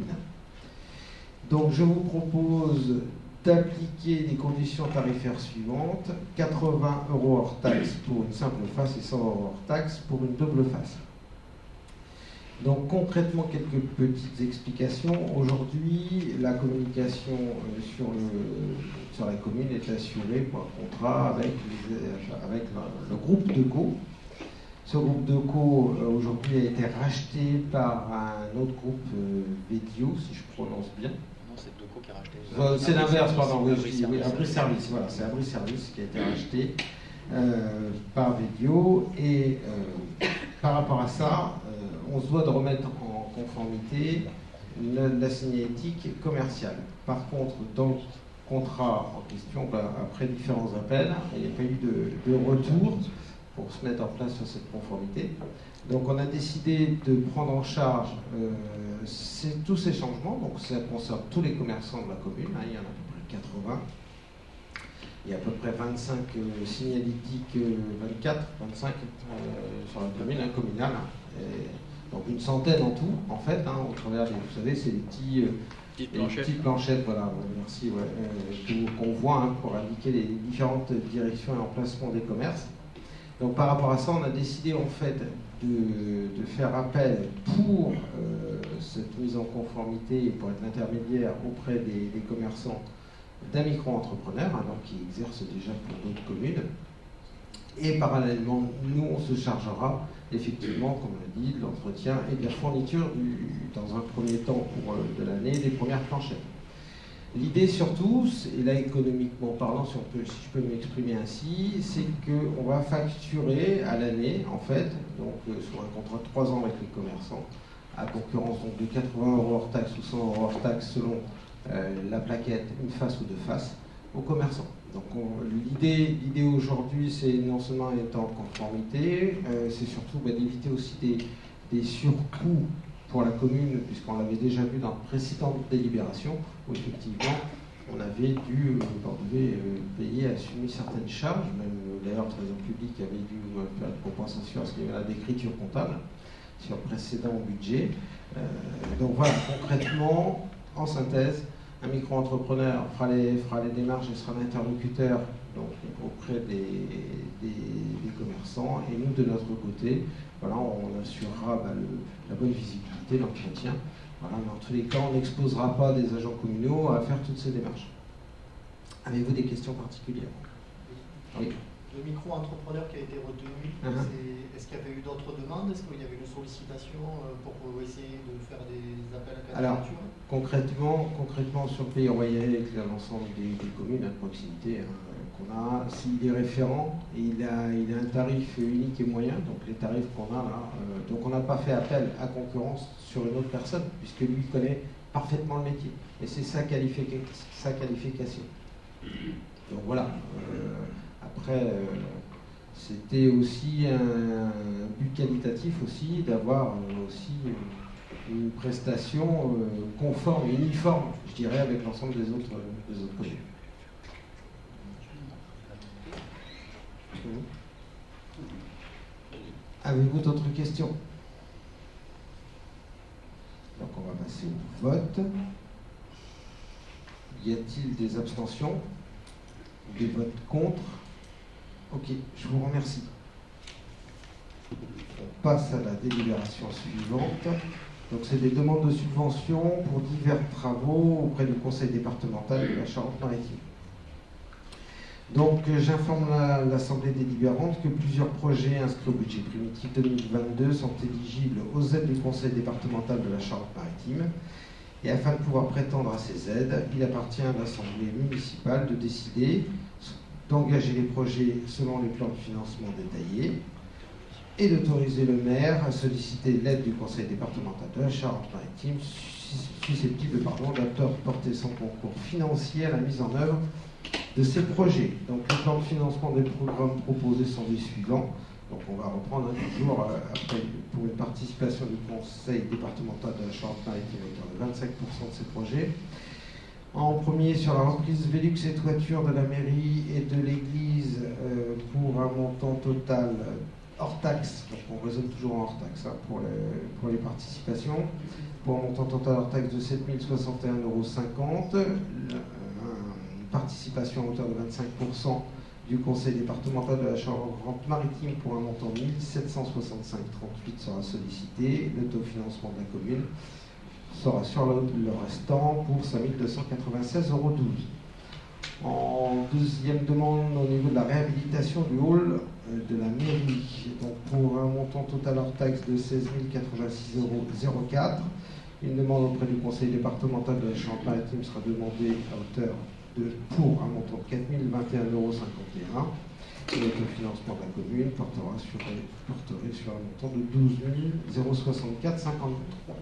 Donc je vous propose d'appliquer les conditions tarifaires suivantes: quatre-vingts euros hors taxe pour une simple face et cent euros hors taxe pour une double face. Donc concrètement, quelques petites explications. Aujourd'hui, la communication euh, sur, le, sur la commune est assurée par contrat avec, les, avec la, le groupe de co. Ce groupe de co euh, aujourd'hui a été racheté par un autre groupe, euh, Vedio, si je prononce bien. Non, c'est Deco qui a racheté. Euh, c'est l'inverse, pardon, oui, Abri je dis, oui, Abri Service, voilà, c'est Abri Service qui a été racheté euh, par Vedio. Et euh, par rapport à ça, on se doit de remettre en conformité la, la signalétique commerciale. Par contre, dans le contrat en question, ben, après différents appels, il n'y a pas eu de, de retour pour se mettre en place sur cette conformité. Donc on a décidé de prendre en charge euh, ces, tous ces changements. Donc ça concerne tous les commerçants de la commune, hein, il y en a à peu près quatre-vingts. Il y a à peu près vingt-cinq euh, signalétiques, euh, vingt-quatre, vingt-cinq euh, sur la commune, hein, communale. Hein, et, donc une centaine en tout, en fait, hein, au travers des, vous savez, c'est les petits, euh, Petite les planchette. petites planchettes, voilà, ouais, merci, ouais, euh, qu'on voit hein, pour indiquer les différentes directions et emplacements des commerces. Donc par rapport à ça, on a décidé en fait de, de faire appel pour euh, cette mise en conformité et pour être l'intermédiaire auprès des, des commerçants d'un micro-entrepreneur, hein, donc qui exerce déjà pour d'autres communes. Et parallèlement, nous, on se chargera effectivement, comme on l'a dit, de l'entretien et de la fourniture, du, dans un premier temps pour euh, de l'année, des premières planchettes. L'idée surtout, et là économiquement parlant, si, on peut, si je peux m'exprimer ainsi, c'est qu'on va facturer à l'année, en fait, donc euh, sur un contrat de trois ans avec les commerçants, à concurrence donc, de quatre-vingts euros hors taxe ou cent euros hors taxe selon euh, la plaquette, une face ou deux faces, aux commerçants. Donc l'idée, l'idée aujourd'hui, c'est non seulement être en conformité, euh, c'est surtout bah, d'éviter aussi des, des surcoûts pour la commune, puisqu'on l'avait déjà vu dans de précédentes délibérations, où effectivement on avait dû, euh, on devait euh, payer, assumer certaines charges, même euh, d'ailleurs le Trésor public avait dû euh, faire une compensation à ce niveau-là d'écriture comptable sur le précédent budget. Euh, donc voilà, concrètement, en synthèse, un micro-entrepreneur fera les, fera les démarches et sera l'interlocuteur donc, auprès des, des, des commerçants. Et nous, de notre côté, voilà, on assurera bah, le, la bonne visibilité, l'entretien. Voilà, dans tous les cas, on n'exposera pas des agents communaux à faire toutes ces démarches. Avez-vous des questions particulières? Oui. Le micro-entrepreneur qui a été retenu, uh-huh. est-ce qu'il y avait eu d'autres demandes? Est-ce qu'il y avait une sollicitation pour essayer de faire des appels à candidature? Alors, concrètement, concrètement, sur le pays royal, avec l'ensemble des, des communes à proximité hein, qu'on a, s'il est référent, et il a, il a un tarif unique et moyen, donc les tarifs qu'on a là, euh, donc on n'a pas fait appel à concurrence sur une autre personne, puisque lui connaît parfaitement le métier. Et c'est sa, qualific sa qualification. Donc voilà. Euh, Après, euh, c'était aussi un, un but qualitatif aussi d'avoir euh, aussi une prestation euh, conforme et uniforme, je dirais, avec l'ensemble des autres, des autres communes. Mmh. Avez-vous d'autres questions? Donc on va passer au vote. Y a-t-il des abstentions? Des votes contre? Ok, je vous remercie. On passe à la délibération suivante. Donc, c'est des demandes de subvention pour divers travaux auprès du conseil départemental de la Charente-Maritime. Donc, j'informe l'Assemblée délibérante que plusieurs projets inscrits au budget primitif deux mille vingt-deux sont éligibles aux aides du conseil départemental de la Charente-Maritime. Et afin de pouvoir prétendre à ces aides, il appartient à l'Assemblée municipale de décider d'engager les projets selon les plans de financement détaillés et d'autoriser le maire à solliciter l'aide du conseil départemental de la Charente-Maritime susceptible d'apporter son concours financier à la mise en œuvre de ces projets. Donc les plans de financement des programmes proposés sont les suivants. Donc on va reprendre hein, toujours euh, après pour une participation du conseil départemental de la Charente-Maritime à hauteur de vingt-cinq pour cent de ces projets. En premier, sur la reprise Vélux et toiture de la mairie et de l'église euh, pour un montant total hors taxe, donc on raisonne toujours en hors taxe hein, pour, les, pour les participations, pour un montant total hors taxe de sept mille soixante et un euros cinquante, une participation à hauteur de vingt-cinq pour cent du conseil départemental de la Charente-Maritime pour un montant de mille sept cent soixante-cinq euros trente-huit sera sollicité, le taux de financement de la commune sera sur le, le restant pour cinq mille deux cent quatre-vingt-seize euros douze. En deuxième demande, au niveau de la réhabilitation du hall de la mairie, donc pour un montant total hors taxe de seize mille quatre-vingt-six euros zéro quatre, une demande auprès du conseil départemental de la Charente-Maritime sera demandée à hauteur de, pour un montant de quatre mille vingt et un euros cinquante et un. Et l'autofinancement de la commune portera sur, porterait sur un montant de douze mille soixante-quatre euros cinquante-trois.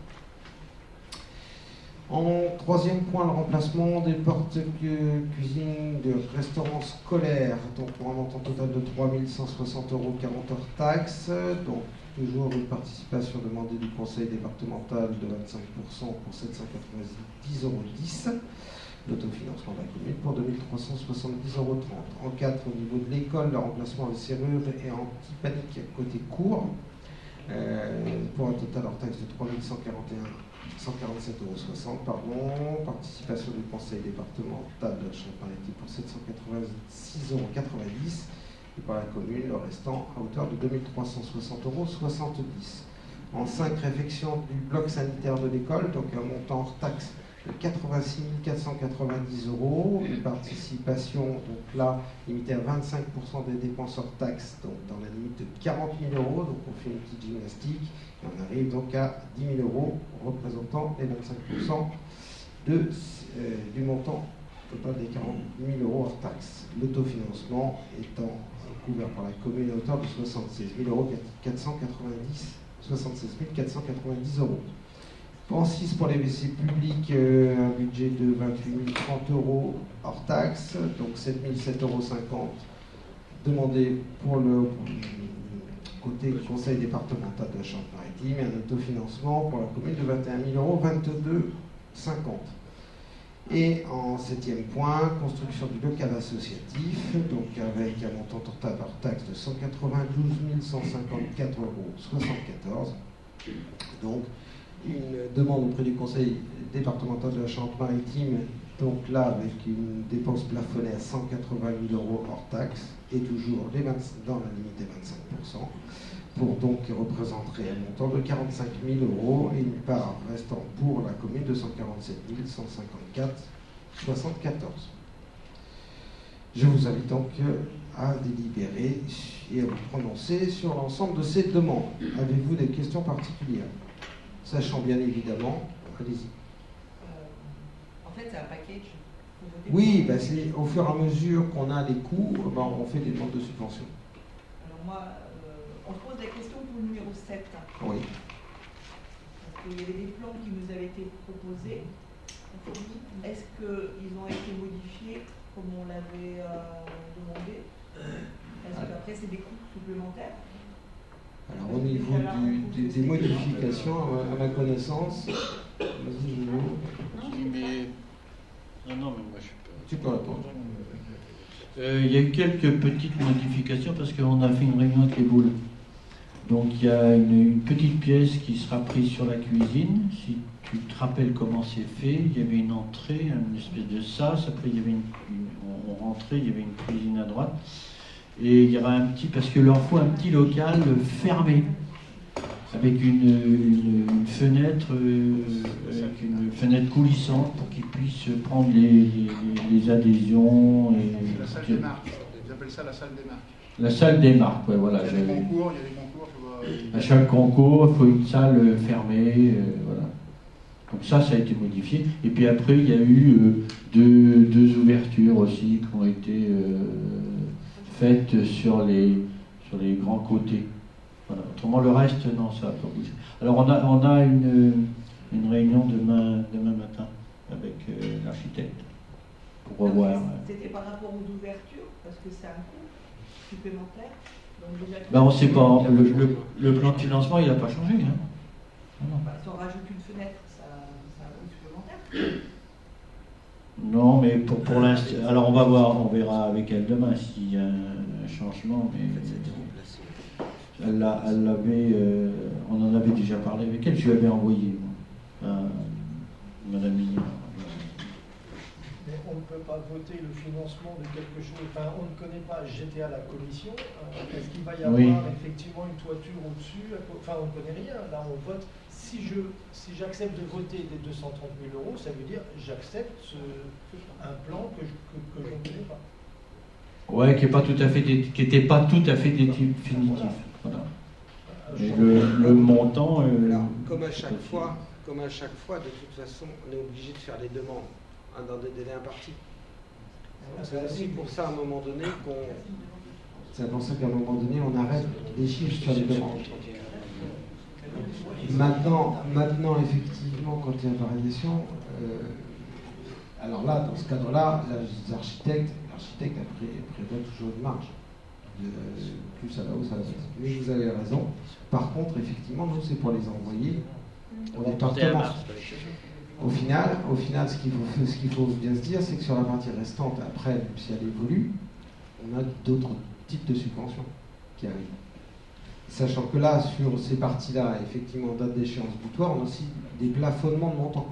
En troisième point, le remplacement des portes cuisine de restaurants scolaires, donc pour un montant total de trois mille cent soixante euros quarante hors taxes, donc toujours une participation demandée du conseil départemental de vingt-cinq pour cent pour sept cent quatre-vingt-dix euros dix, l'autofinancement de la commune pour deux mille trois cent soixante-dix euros trente. En quatre, au niveau de l'école, le remplacement des serrures et anti-panique côté cours, euh, pour un total hors taxe de trois mille cent quarante-sept euros soixante, pardon, participation du conseil départemental de la Charente-Maritime pour sept cent quatre-vingt-six euros quatre-vingt-dix et par la commune le restant à hauteur de deux mille trois cent soixante euros soixante-dix. En cinq, réfection du bloc sanitaire de l'école, donc un montant hors taxe de quatre-vingt-six mille quatre cent quatre-vingt-dix euros, une participation donc là limitée à vingt-cinq pour cent des dépenses hors taxe, donc dans la limite de quarante mille euros, donc on fait une petite gymnastique, et on arrive donc à dix mille euros, représentant les vingt-cinq pour cent de, euh, du montant total des quarante mille euros hors taxe. L'autofinancement étant couvert par la commune à hauteur de soixante-seize mille quatre cent quatre-vingt-dix euros. En six, pour les W C publics, euh, un budget de vingt-huit mille trente euros hors taxe, donc sept mille sept euros cinquante demandé pour le côté conseil départemental de la Charente-Maritime et un autofinancement pour la commune de vingt et un mille euros vingt-deux euros cinquante. Et en septième point, construction du local associatif, donc avec un montant total hors taxe de cent quatre-vingt-douze mille cent cinquante-quatre euros soixante-quatorze. Donc, une demande auprès du conseil départemental de la Charente-Maritime, donc là avec une dépense plafonnée à cent quatre-vingt mille euros hors taxe et toujours les vingt, dans la limite des vingt-cinq pour cent, pour donc qui représenterait un montant de quarante-cinq mille euros et une part restant pour la commune de cent quarante-sept mille cent cinquante-quatre euros soixante-quatorze. Je vous invite donc à délibérer et à vous prononcer sur l'ensemble de ces demandes. Avez-vous des questions particulières? Sachant bien évidemment, allez-y. Euh, en fait, c'est un package. Oui, bah c'est au fur et à mesure qu'on a les coûts, bah on fait des demandes de subvention. Alors moi, euh, on se pose la question pour le numéro sept. Oui. Parce qu'il y avait des plans qui nous avaient été proposés. Est-ce qu'ils ont été modifiés comme on l'avait euh, demandé? Parce qu'après, c'est des coûts supplémentaires. Alors au niveau du, des, des modifications, à ma connaissance, vas-y je Non, mais... non, non, mais moi je suis pas... Tu peux répondre. Euh, il y a eu quelques petites modifications parce qu'on a fait une réunion avec les boules. Donc il y a une, une petite pièce qui sera prise sur la cuisine. Si tu te rappelles comment c'est fait, il y avait une entrée, une espèce de sas. Après il y avait une, une on rentrait, il y avait une cuisine à droite. Et il y aura un petit, parce que leur faut un petit local fermé, avec une, une, une fenêtre, euh, avec une fenêtre coulissante pour qu'ils puissent prendre les, les, les adhésions. Et, c'est la salle des marques. Ils appellent ça la salle des marques. La salle des marques, ouais, voilà. Il y a des concours, il y a des concours. Vois... À chaque concours, il faut une salle fermée, euh, voilà. Donc ça, ça a été modifié. Et puis après, il y a eu euh, deux, deux ouvertures aussi qui ont été euh, faites sur les, sur les grands côtés. Voilà. Autrement, le reste, non, ça n'a pas bougé. Alors, on a, on a une, une réunion demain, demain matin avec euh, l'architecte pour revoir. C'était par rapport aux ouvertures, parce que c'est un coût supplémentaire. Donc, déjà, Ben, on ne sait pas. Le, le, le plan de financement, il n'a pas changé. Hein. Non. Bah, si on rajoute une fenêtre, ça, ça a un coût supplémentaire. Non, mais pour, pour l'instant. Alors, on va voir, on verra avec elle demain s'il y a un, un changement. Mais elle, l'a- elle l'avait. Euh, on en avait déjà parlé avec elle. Je lui avais envoyé, moi, à Madame Mignard. Mais on ne peut pas voter le financement de quelque chose. Enfin, on ne connaît pas, j'étais à la commission. Euh, Est-ce qu'il va y avoir Oui. effectivement une toiture au-dessus? Enfin, on ne connaît rien. Là, on vote. Si je, si j'accepte de voter des deux cent trente mille euros, ça veut dire j'accepte ce- un plan que je, que, que je ne connais pas. Ouais, qui n'est pas tout à fait, dé- qui était pas tout à fait définitif. Voilà. Et le, le montant. euh, Alors, comme à chaque fois, comme à chaque fois, de toute façon, on est obligé de faire les demandes hein, dans des délais impartis. C'est aussi pour ça, à un moment donné, qu'on. C'est pour ça qu'à un moment donné, on arrête les chiffres sur les demandes. Maintenant, maintenant, effectivement, quand il y a variation, euh, alors là, dans ce cadre-là, là, les architectes, l'architecte après prévoit toujours une marge, de, plus à la hausse, à la baisse. Mais vous avez raison. Par contre, effectivement, nous, c'est pour les envoyer au département. Au final, au final, ce qu'il faut, ce qu'il faut bien se dire, c'est que sur la partie restante, après, même si elle évolue, on a d'autres types de subventions qui arrivent. Sachant que là, sur ces parties-là, effectivement, date d'échéance butoir, on a aussi des plafonnements de montants.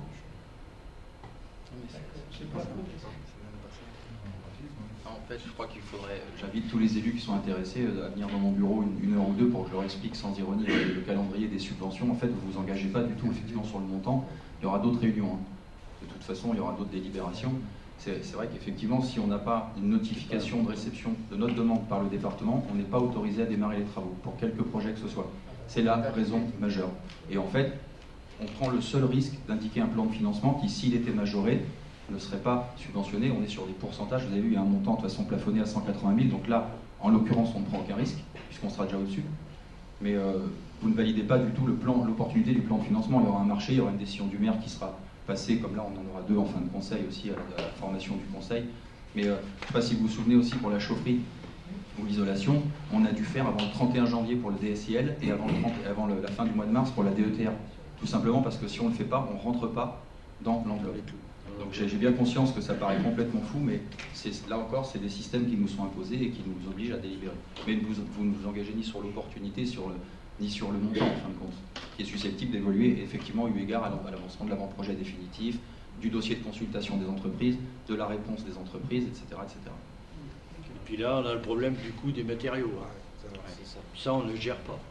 En fait, je crois qu'il faudrait. J'invite tous les élus qui sont intéressés à venir dans mon bureau une, une heure ou deux pour que je leur explique sans ironie le calendrier des subventions. En fait, vous vous engagez pas du tout effectivement sur le montant. Il y aura d'autres réunions. Hein. De toute façon, il y aura d'autres délibérations. C'est c'est vrai qu'effectivement, si on n'a pas une notification de réception de notre demande par le département, on n'est pas autorisé à démarrer les travaux pour quelque projet que ce soit. C'est la raison majeure. Et en fait, on prend le seul risque d'indiquer un plan de financement qui, s'il était majoré, ne serait pas subventionné. On est sur des pourcentages. Vous avez vu, il y a un montant de toute façon plafonné à cent quatre-vingt mille. Donc là, en l'occurrence, on ne prend aucun risque, puisqu'on sera déjà au-dessus. Mais euh, vous ne validez pas du tout le plan, l'opportunité du plan de financement. Il y aura un marché, il y aura une décision du maire qui sera passée, comme là on en aura deux en fin de conseil aussi, à la, à la formation du conseil. Mais euh, je ne sais pas si vous vous souvenez aussi pour la chaufferie ou l'isolation, on a dû faire avant le trente et un janvier pour le D S I L et avant, le trente, avant le, la fin du mois de mars pour la D E T R. Tout simplement parce que si on ne le fait pas, on ne rentre pas dans l'enveloppe. Donc j'ai bien conscience que ça paraît complètement fou, mais là encore, c'est des systèmes qui nous sont imposés et qui nous obligent à délibérer. Mais vous, vous ne vous engagez ni sur l'opportunité, sur le, ni sur le montant, en fin de compte, qui est susceptible d'évoluer, effectivement, eu égard à l'avancement de l'avant-projet définitif, du dossier de consultation des entreprises, de la réponse des entreprises, et cetera, et cetera. Et puis là, on a le problème du coût des matériaux. Hein. Ça, ça, on ne gère pas.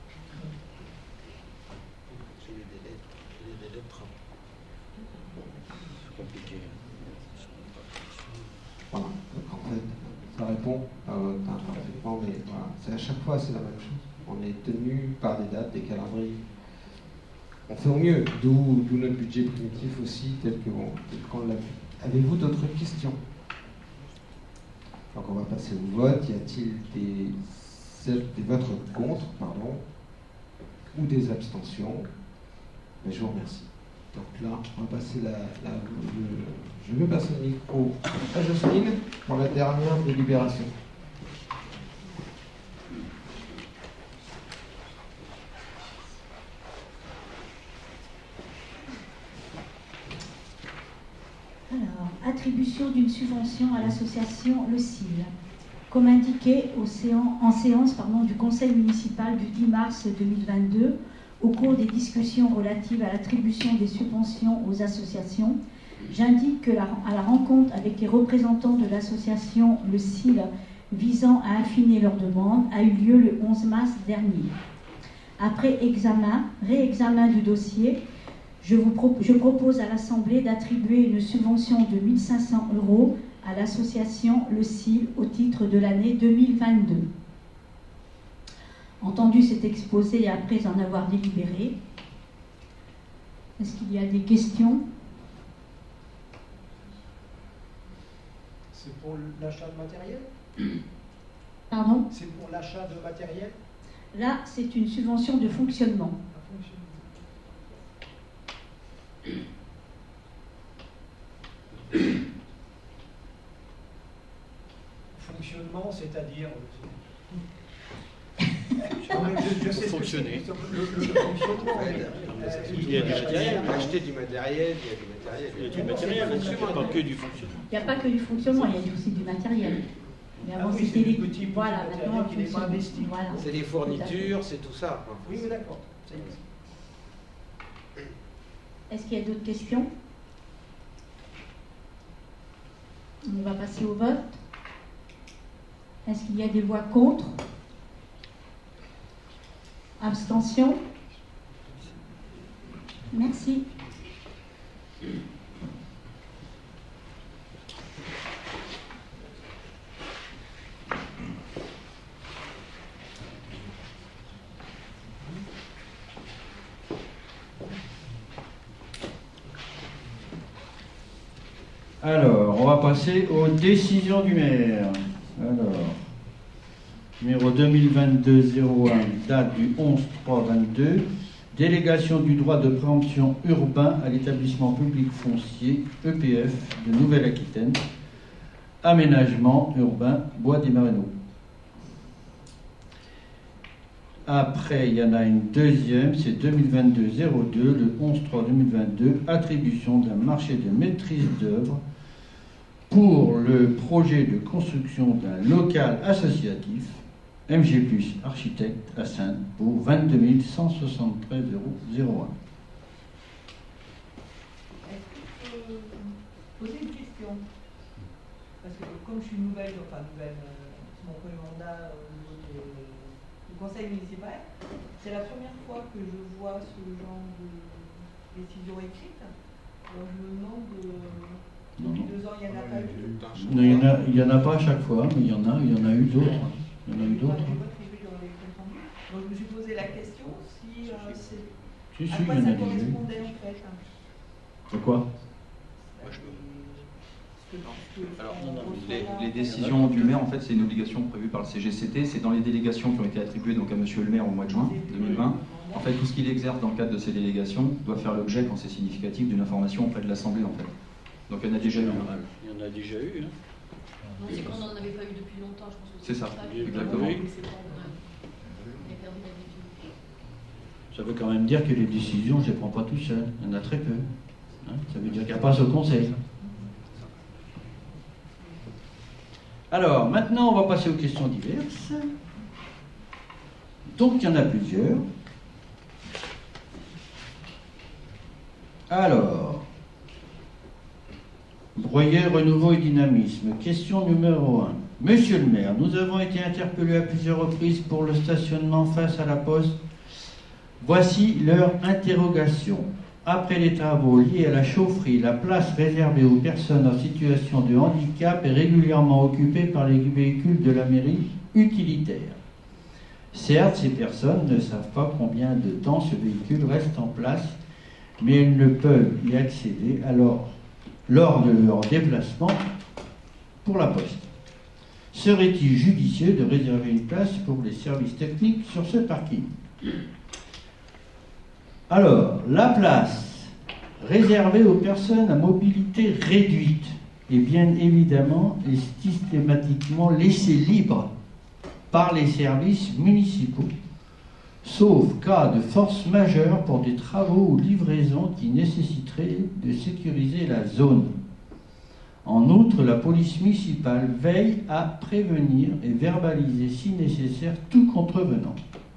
C'est les délais, les délais de travail. C'est compliqué. Voilà. Donc en fait, ça répond à votre parfaitement, mais voilà. C'est à chaque fois, c'est la même chose. On est tenu par des dates, des calendriers. On fait au mieux, d'où notre budget primitif aussi, tel que bon, tel qu'on l'a vu. Avez-vous d'autres questions? Donc on va passer au vote. Y a-t-il des, des votes contre, pardon, ou des abstentions? Mais je vous remercie. Donc là, on va passer la, la je, je vais passer le micro à Jocelyne pour la dernière délibération. Alors, attribution d'une subvention à l'association Le C I L. Comme indiqué au séan, en séance pardon, du Conseil municipal du dix mars deux mille vingt-deux, au cours des discussions relatives à l'attribution des subventions aux associations, j'indique que la, à la rencontre avec les représentants de l'association Le C I L visant à affiner leurs demandes a eu lieu le onze mars dernier. Après examen, réexamen du dossier, je, vous pro je propose à l'Assemblée d'attribuer une subvention de mille cinq cents euros à l'association Le C I L au titre de l'année deux mille vingt-deux. Entendu cet exposé et après en avoir délibéré, est-ce qu'il y a des questions? C'est pour l'achat de matériel? Pardon? C'est pour l'achat de matériel? Là, c'est une subvention de fonctionnement. Fonctionnement, c'est-à-dire Je, je sais fonctionner. Le, le, le fonctionnement. Il y a du matériel. Acheter du matériel, il y a du matériel. Il y a du matériel, il n'y a pas que du fonctionnement. Il n'y a pas que du fonctionnement, il y a aussi du matériel. Mais avant, Ah oui, c'était c'est les du petit- petit voilà, matériel maintenant, qui n'est pas fonctionne. investi. Voilà. C'est des fournitures, c'est tout ça. quoi. Oui, mais d'accord. Ça y est. Est-ce qu'il y a d'autres questions? On va passer au vote. Est-ce qu'il y a des voix contre? Abstention? Merci. Alors, on va passer aux décisions du maire. Alors, numéro deux mille vingt-deux zéro un, date du onze trois vingt-deux, délégation du droit de préemption urbain à l'établissement public foncier E P F de Nouvelle-Aquitaine, aménagement urbain Bois des Maréneaux. Après, il y en a une deuxième, c'est deux mille vingt-deux zéro deux, le onze trois deux mille vingt-deux, attribution d'un marché de maîtrise d'œuvre pour le projet de construction d'un local associatif M G plus architecte à Saintes pour vingt-deux mille cent soixante-treize euros zéro un. Est-ce que je peux poser une question? Parce que comme je suis nouvelle, enfin nouvelle, euh, c'est mon premier mandat au niveau de- du conseil municipal, c'est la première fois que je vois ce genre de décision écrite. Alors je me demande, euh, depuis deux ans, il n'y en a pas eu. Non, il y en a- il n'y en a pas à chaque fois, mais il y en a, il y en a eu d'autres. Il y en a eu Enfin, d'autres. j'ai pas trouvé dans les comptes rendus. Donc je me suis posé la question si, euh, c'est- Si, si, à il y quoi en a ça déjà eu. correspondait en fait. C'est quoi? Alors, non, non, les, les décisions du maire, en fait, c'est une obligation prévue par le C G C T. C'est dans les délégations qui ont été attribuées donc à Monsieur le maire au mois de juin deux mille vingt. En fait, tout ce qu'il exerce dans le cadre de ces délégations doit faire l'objet, quand c'est significatif, d'une information auprès de l'Assemblée, en fait. Donc, il y en a déjà eu. Normal. Il y en a déjà eu. Hein. Non, c'est qu'on n'en avait pas eu depuis longtemps, je pense que C'est ça, que- exactement. Ouais. On a perdu l'habitude. Ça veut quand même dire que les décisions, je ne les prends pas tout seul. Il y en a très peu. Hein, ça veut dire qu'elles passent au conseil. Alors, maintenant, on va passer aux questions diverses. Donc, il y en a plusieurs. Alors, Broyer, renouveau et dynamisme. Question numéro un. Monsieur le maire, nous avons été interpellés à plusieurs reprises pour le stationnement face à la poste. Voici leur interrogation. Après les travaux liés à la chaufferie, la place réservée aux personnes en situation de handicap est régulièrement occupée par les véhicules de la mairie utilitaires. Certes, ces personnes ne savent pas combien de temps ce véhicule reste en place, mais elles ne peuvent y accéder alors lors de leur déplacement pour la poste. Serait-il judicieux de réserver une place pour les services techniques sur ce parking? Alors, la place réservée aux personnes à mobilité réduite est bien évidemment et systématiquement laissée libre par les services municipaux, sauf cas de force majeure pour des travaux ou livraisons qui nécessiteraient de sécuriser la zone. En outre, la police municipale veille à prévenir et verbaliser si nécessaire tout contrevenant.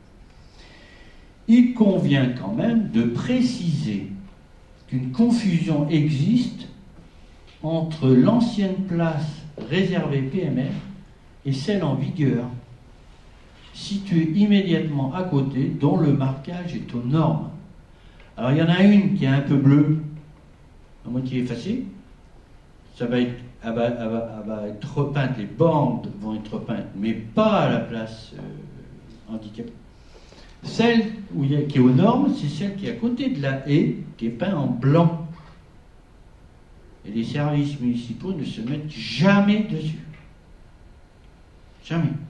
Il convient quand même de préciser qu'une confusion existe entre l'ancienne place réservée P M R et celle en vigueur, située immédiatement à côté, dont le marquage est aux normes. Alors il y en a une qui est un peu bleue, à moitié effacée, ça va être, elle va, elle va, elle va être repeinte, les bandes vont être repeintes, mais pas à la place euh, handicapée. Celle où il y a, qui est aux normes, c'est celle qui est à côté de la haie, qui est peinte en blanc. Et les services municipaux ne se mettent jamais dessus. Jamais.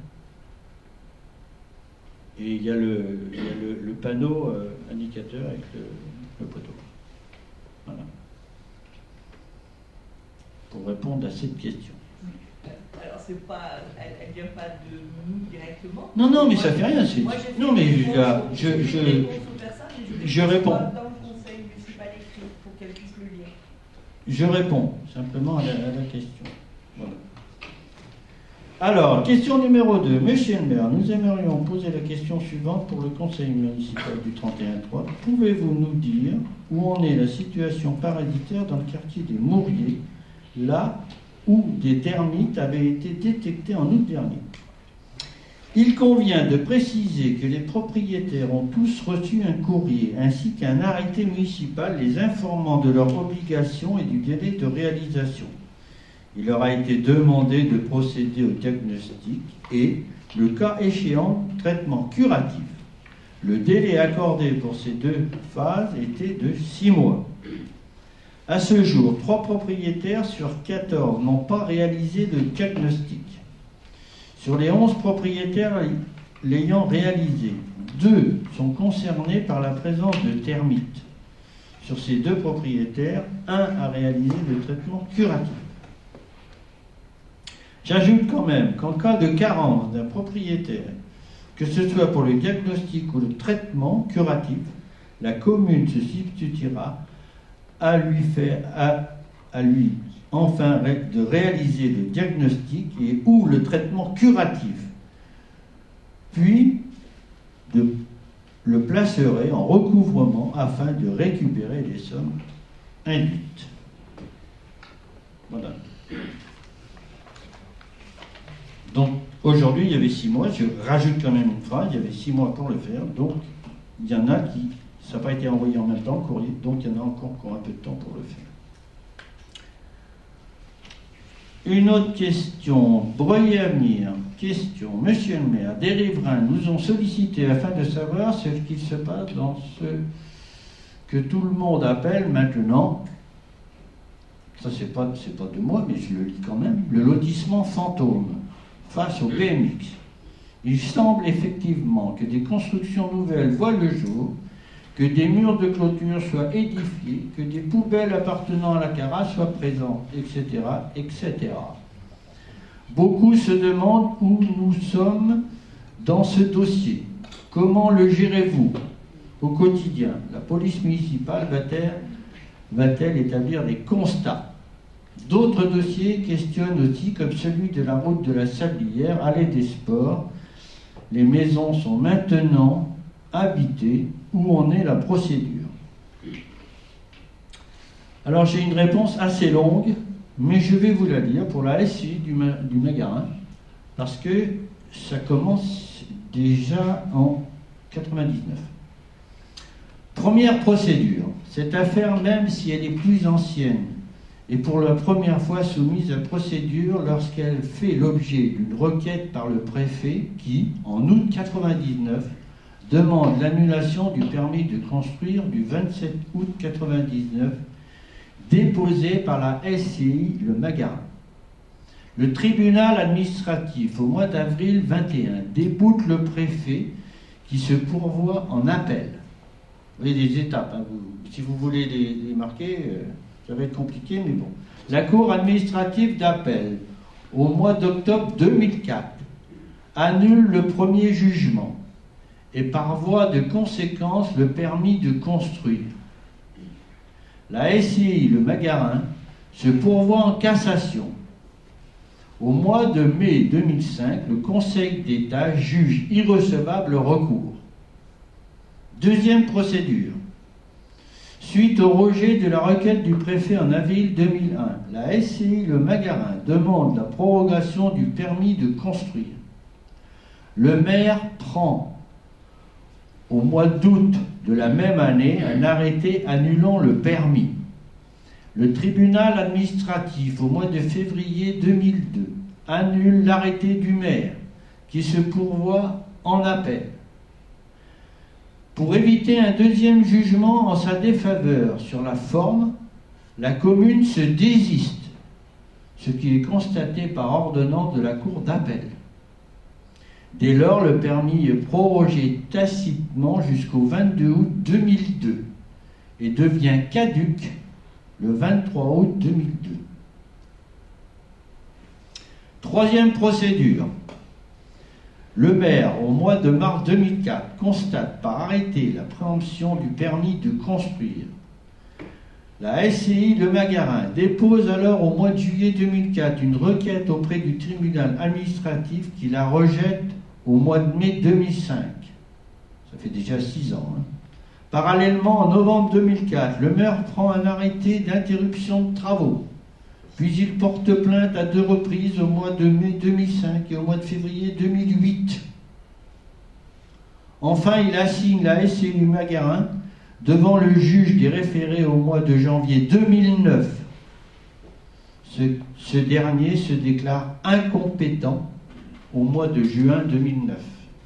Et il y a le, il y a le, le panneau euh, indicateur avec le, le poteau. Voilà. Pour répondre à cette question. Alors c'est pas, elle ne vient pas de nous directement. Non, non, mais moi, ça fait rien. C'est... Moi, j'ai non, mais fait là, je, je, je, je, je, je réponds. dans le conseil municipal écrit pour qu'elle puisse le lire. Je réponds simplement à la, à la question. Voilà. Alors, question numéro deux. Monsieur le maire, nous aimerions poser la question suivante pour le conseil municipal du trente et un trois. Pouvez-vous nous dire où en est la situation parasitaire dans le quartier des Mouriers, là où des termites avaient été détectés en août dernier? Il convient de préciser que les propriétaires ont tous reçu un courrier ainsi qu'un arrêté municipal les informant de leurs obligations et du délai de réalisation. Il leur a été demandé de procéder au diagnostic et, le cas échéant, traitement curatif. Le délai accordé pour ces deux phases était de six mois. À ce jour, trois propriétaires sur quatorze n'ont pas réalisé de diagnostic. Sur les onze propriétaires l'ayant réalisé, deux sont concernés par la présence de termites. Sur ces deux propriétaires, un a réalisé le traitement curatif. J'ajoute quand même qu'en cas de carence d'un propriétaire, que ce soit pour le diagnostic ou le traitement curatif, la commune se substituera à lui faire, à, à lui enfin de réaliser le diagnostic et ou le traitement curatif, puis de, le placerait en recouvrement afin de récupérer les sommes induites. Voilà. Donc aujourd'hui il y avait six mois, je rajoute quand même une phrase, il y avait six mois pour le faire, donc il y en a qui, ça n'a pas été envoyé en même temps, le courrier, donc il y en a encore, encore un peu de temps pour le faire. Une autre question, Breuil Avenir, question, monsieur le maire, des riverains nous ont sollicité afin de savoir ce qu'il se passe dans ce que tout le monde appelle maintenant, ça c'est pas, c'est pas de moi, mais je le lis quand même, le lotissement fantôme face au P M X. Il semble effectivement que des constructions nouvelles voient le jour, que des murs de clôture soient édifiés, que des poubelles appartenant à la Cara soient présentes, et cetera, et cetera. Beaucoup se demandent où nous sommes dans ce dossier. Comment le gérez-vous au quotidien? La police municipale va-t-elle, va-t-elle établir des constats? D'autres dossiers questionnent aussi, comme celui de la route de la Sablière, allée des Sports. Les maisons sont maintenant habitées. Où en est la procédure? Alors j'ai une réponse assez longue, mais je vais vous la lire pour la S I du, ma, du Magarin, parce que ça commence déjà en quatre-vingt-dix-neuf. Première procédure. Cette affaire, même si elle est plus ancienne, est pour la première fois soumise à procédure lorsqu'elle fait l'objet d'une requête par le préfet qui, en août quatre-vingt-dix-neuf, demande l'annulation du permis de construire du vingt-sept août quatre-vingt-dix-neuf déposé par la S C I Le Magarin. Le tribunal administratif, au mois d'avril vingt et un, déboute le préfet qui se pourvoit en appel. Vous voyez des étapes, hein, vous, si vous voulez les, les marquer, euh, ça va être compliqué, mais bon. La Cour administrative d'appel, au mois d'octobre deux mille quatre, annule le premier jugement et par voie de conséquence le permis de construire. La S C I Le Magarin se pourvoit en cassation. Au mois de mai deux mille cinq, le Conseil d'État juge irrecevable le recours. Deuxième procédure. Suite au rejet de la requête du préfet en avril deux mille un, la S C I Le Magarin demande la prorogation du permis de construire. Le maire prend au mois d'août de la même année un arrêté annulant le permis. Le tribunal administratif, au mois de février deux mille deux, annule l'arrêté du maire qui se pourvoit en appel. Pour éviter un deuxième jugement en sa défaveur sur la forme, la commune se désiste, ce qui est constaté par ordonnance de la Cour d'appel. Dès lors, le permis est prorogé tacitement jusqu'au vingt-deux août deux mille deux et devient caduc le vingt-trois août deux mille deux. Troisième procédure. Le maire, au mois de mars deux mille quatre, constate par arrêté la préemption du permis de construire. La S C I Le Magarin dépose alors au mois de juillet deux mille quatre une requête auprès du tribunal administratif qui la rejette au mois de mai deux mille cinq. Ça fait déjà six ans. Hein. Parallèlement, en novembre deux mille quatre, le maire prend un arrêté d'interruption de travaux. Puis il porte plainte à deux reprises au mois de mai deux mille cinq et au mois de février deux mille huit. Enfin, il assigne la S C I Le Magarin devant le juge des référés au mois de janvier deux mille neuf. Ce, ce dernier se déclare incompétent au mois de juin deux mille neuf.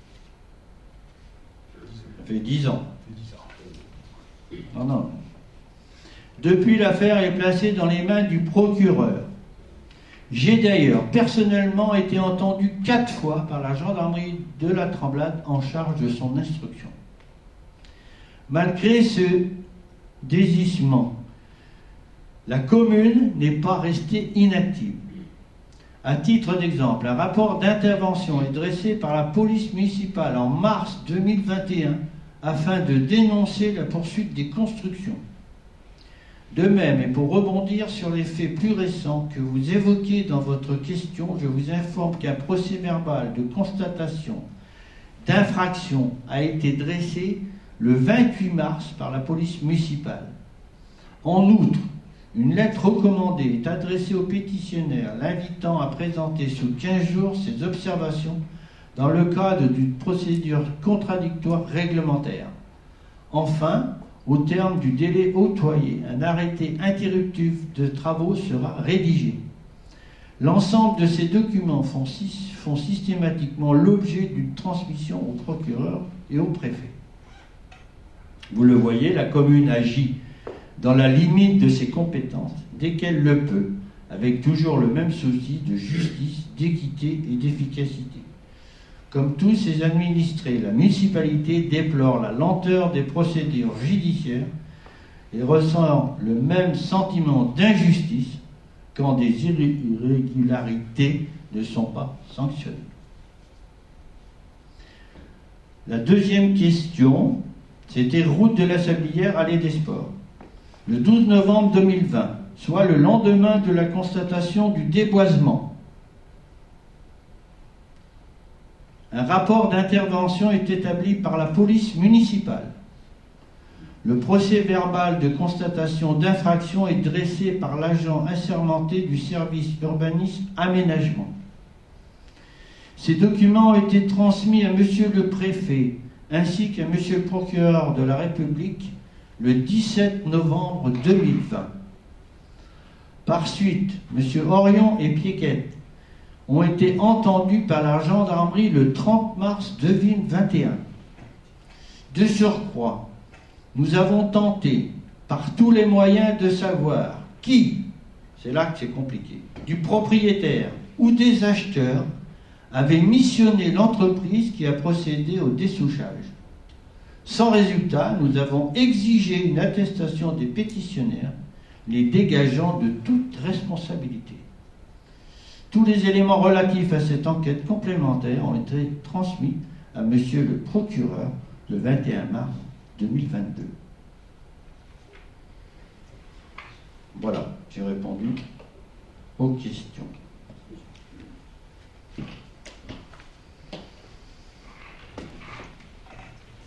Ça fait dix ans. Non, non. Depuis, l'affaire est placée dans les mains du procureur. J'ai d'ailleurs personnellement été entendu quatre fois par la gendarmerie de la Tremblade en charge de son instruction. Malgré ce désistement, la commune n'est pas restée inactive. À titre d'exemple, un rapport d'intervention est dressé par la police municipale en mars deux mille vingt et un afin de dénoncer la poursuite des constructions. De même, et pour rebondir sur les faits plus récents que vous évoquez dans votre question, je vous informe qu'un procès-verbal de constatation d'infraction a été dressé le vingt-huit mars par la police municipale. En outre, une lettre recommandée est adressée au pétitionnaire l'invitant à présenter sous quinze jours ses observations dans le cadre d'une procédure contradictoire réglementaire. Enfin, au terme du délai octroyé, un arrêté interruptif de travaux sera rédigé. L'ensemble de ces documents font, font systématiquement l'objet d'une transmission au procureur et au préfet. Vous le voyez, la commune agit dans la limite de ses compétences, dès qu'elle le peut, avec toujours le même souci de justice, d'équité et d'efficacité. Comme tous ses administrés, la municipalité déplore la lenteur des procédures judiciaires et ressent le même sentiment d'injustice quand des irrégularités ne sont pas sanctionnées. La deuxième question, c'était route de la Sablière, allée des Sports. Le douze novembre deux mille vingt, soit le lendemain de la constatation du déboisement, un rapport d'intervention est établi par la police municipale. Le procès-verbal de constatation d'infraction est dressé par l'agent assermenté du service urbanisme aménagement. Ces documents ont été transmis à monsieur le préfet ainsi qu'à monsieur le procureur de la République le dix-sept novembre deux mille vingt. Par suite, monsieur Orion et Piéquette ont été entendus par la gendarmerie le trente mars deux mille vingt et un. De surcroît, nous avons tenté par tous les moyens de savoir qui, c'est là que c'est compliqué, du propriétaire ou des acheteurs avait missionné l'entreprise qui a procédé au dessouchage. Sans résultat, nous avons exigé une attestation des pétitionnaires, les dégageant de toute responsabilité. Tous les éléments relatifs à cette enquête complémentaire ont été transmis à monsieur le procureur le vingt et un mars deux mille vingt-deux. Voilà, j'ai répondu aux questions.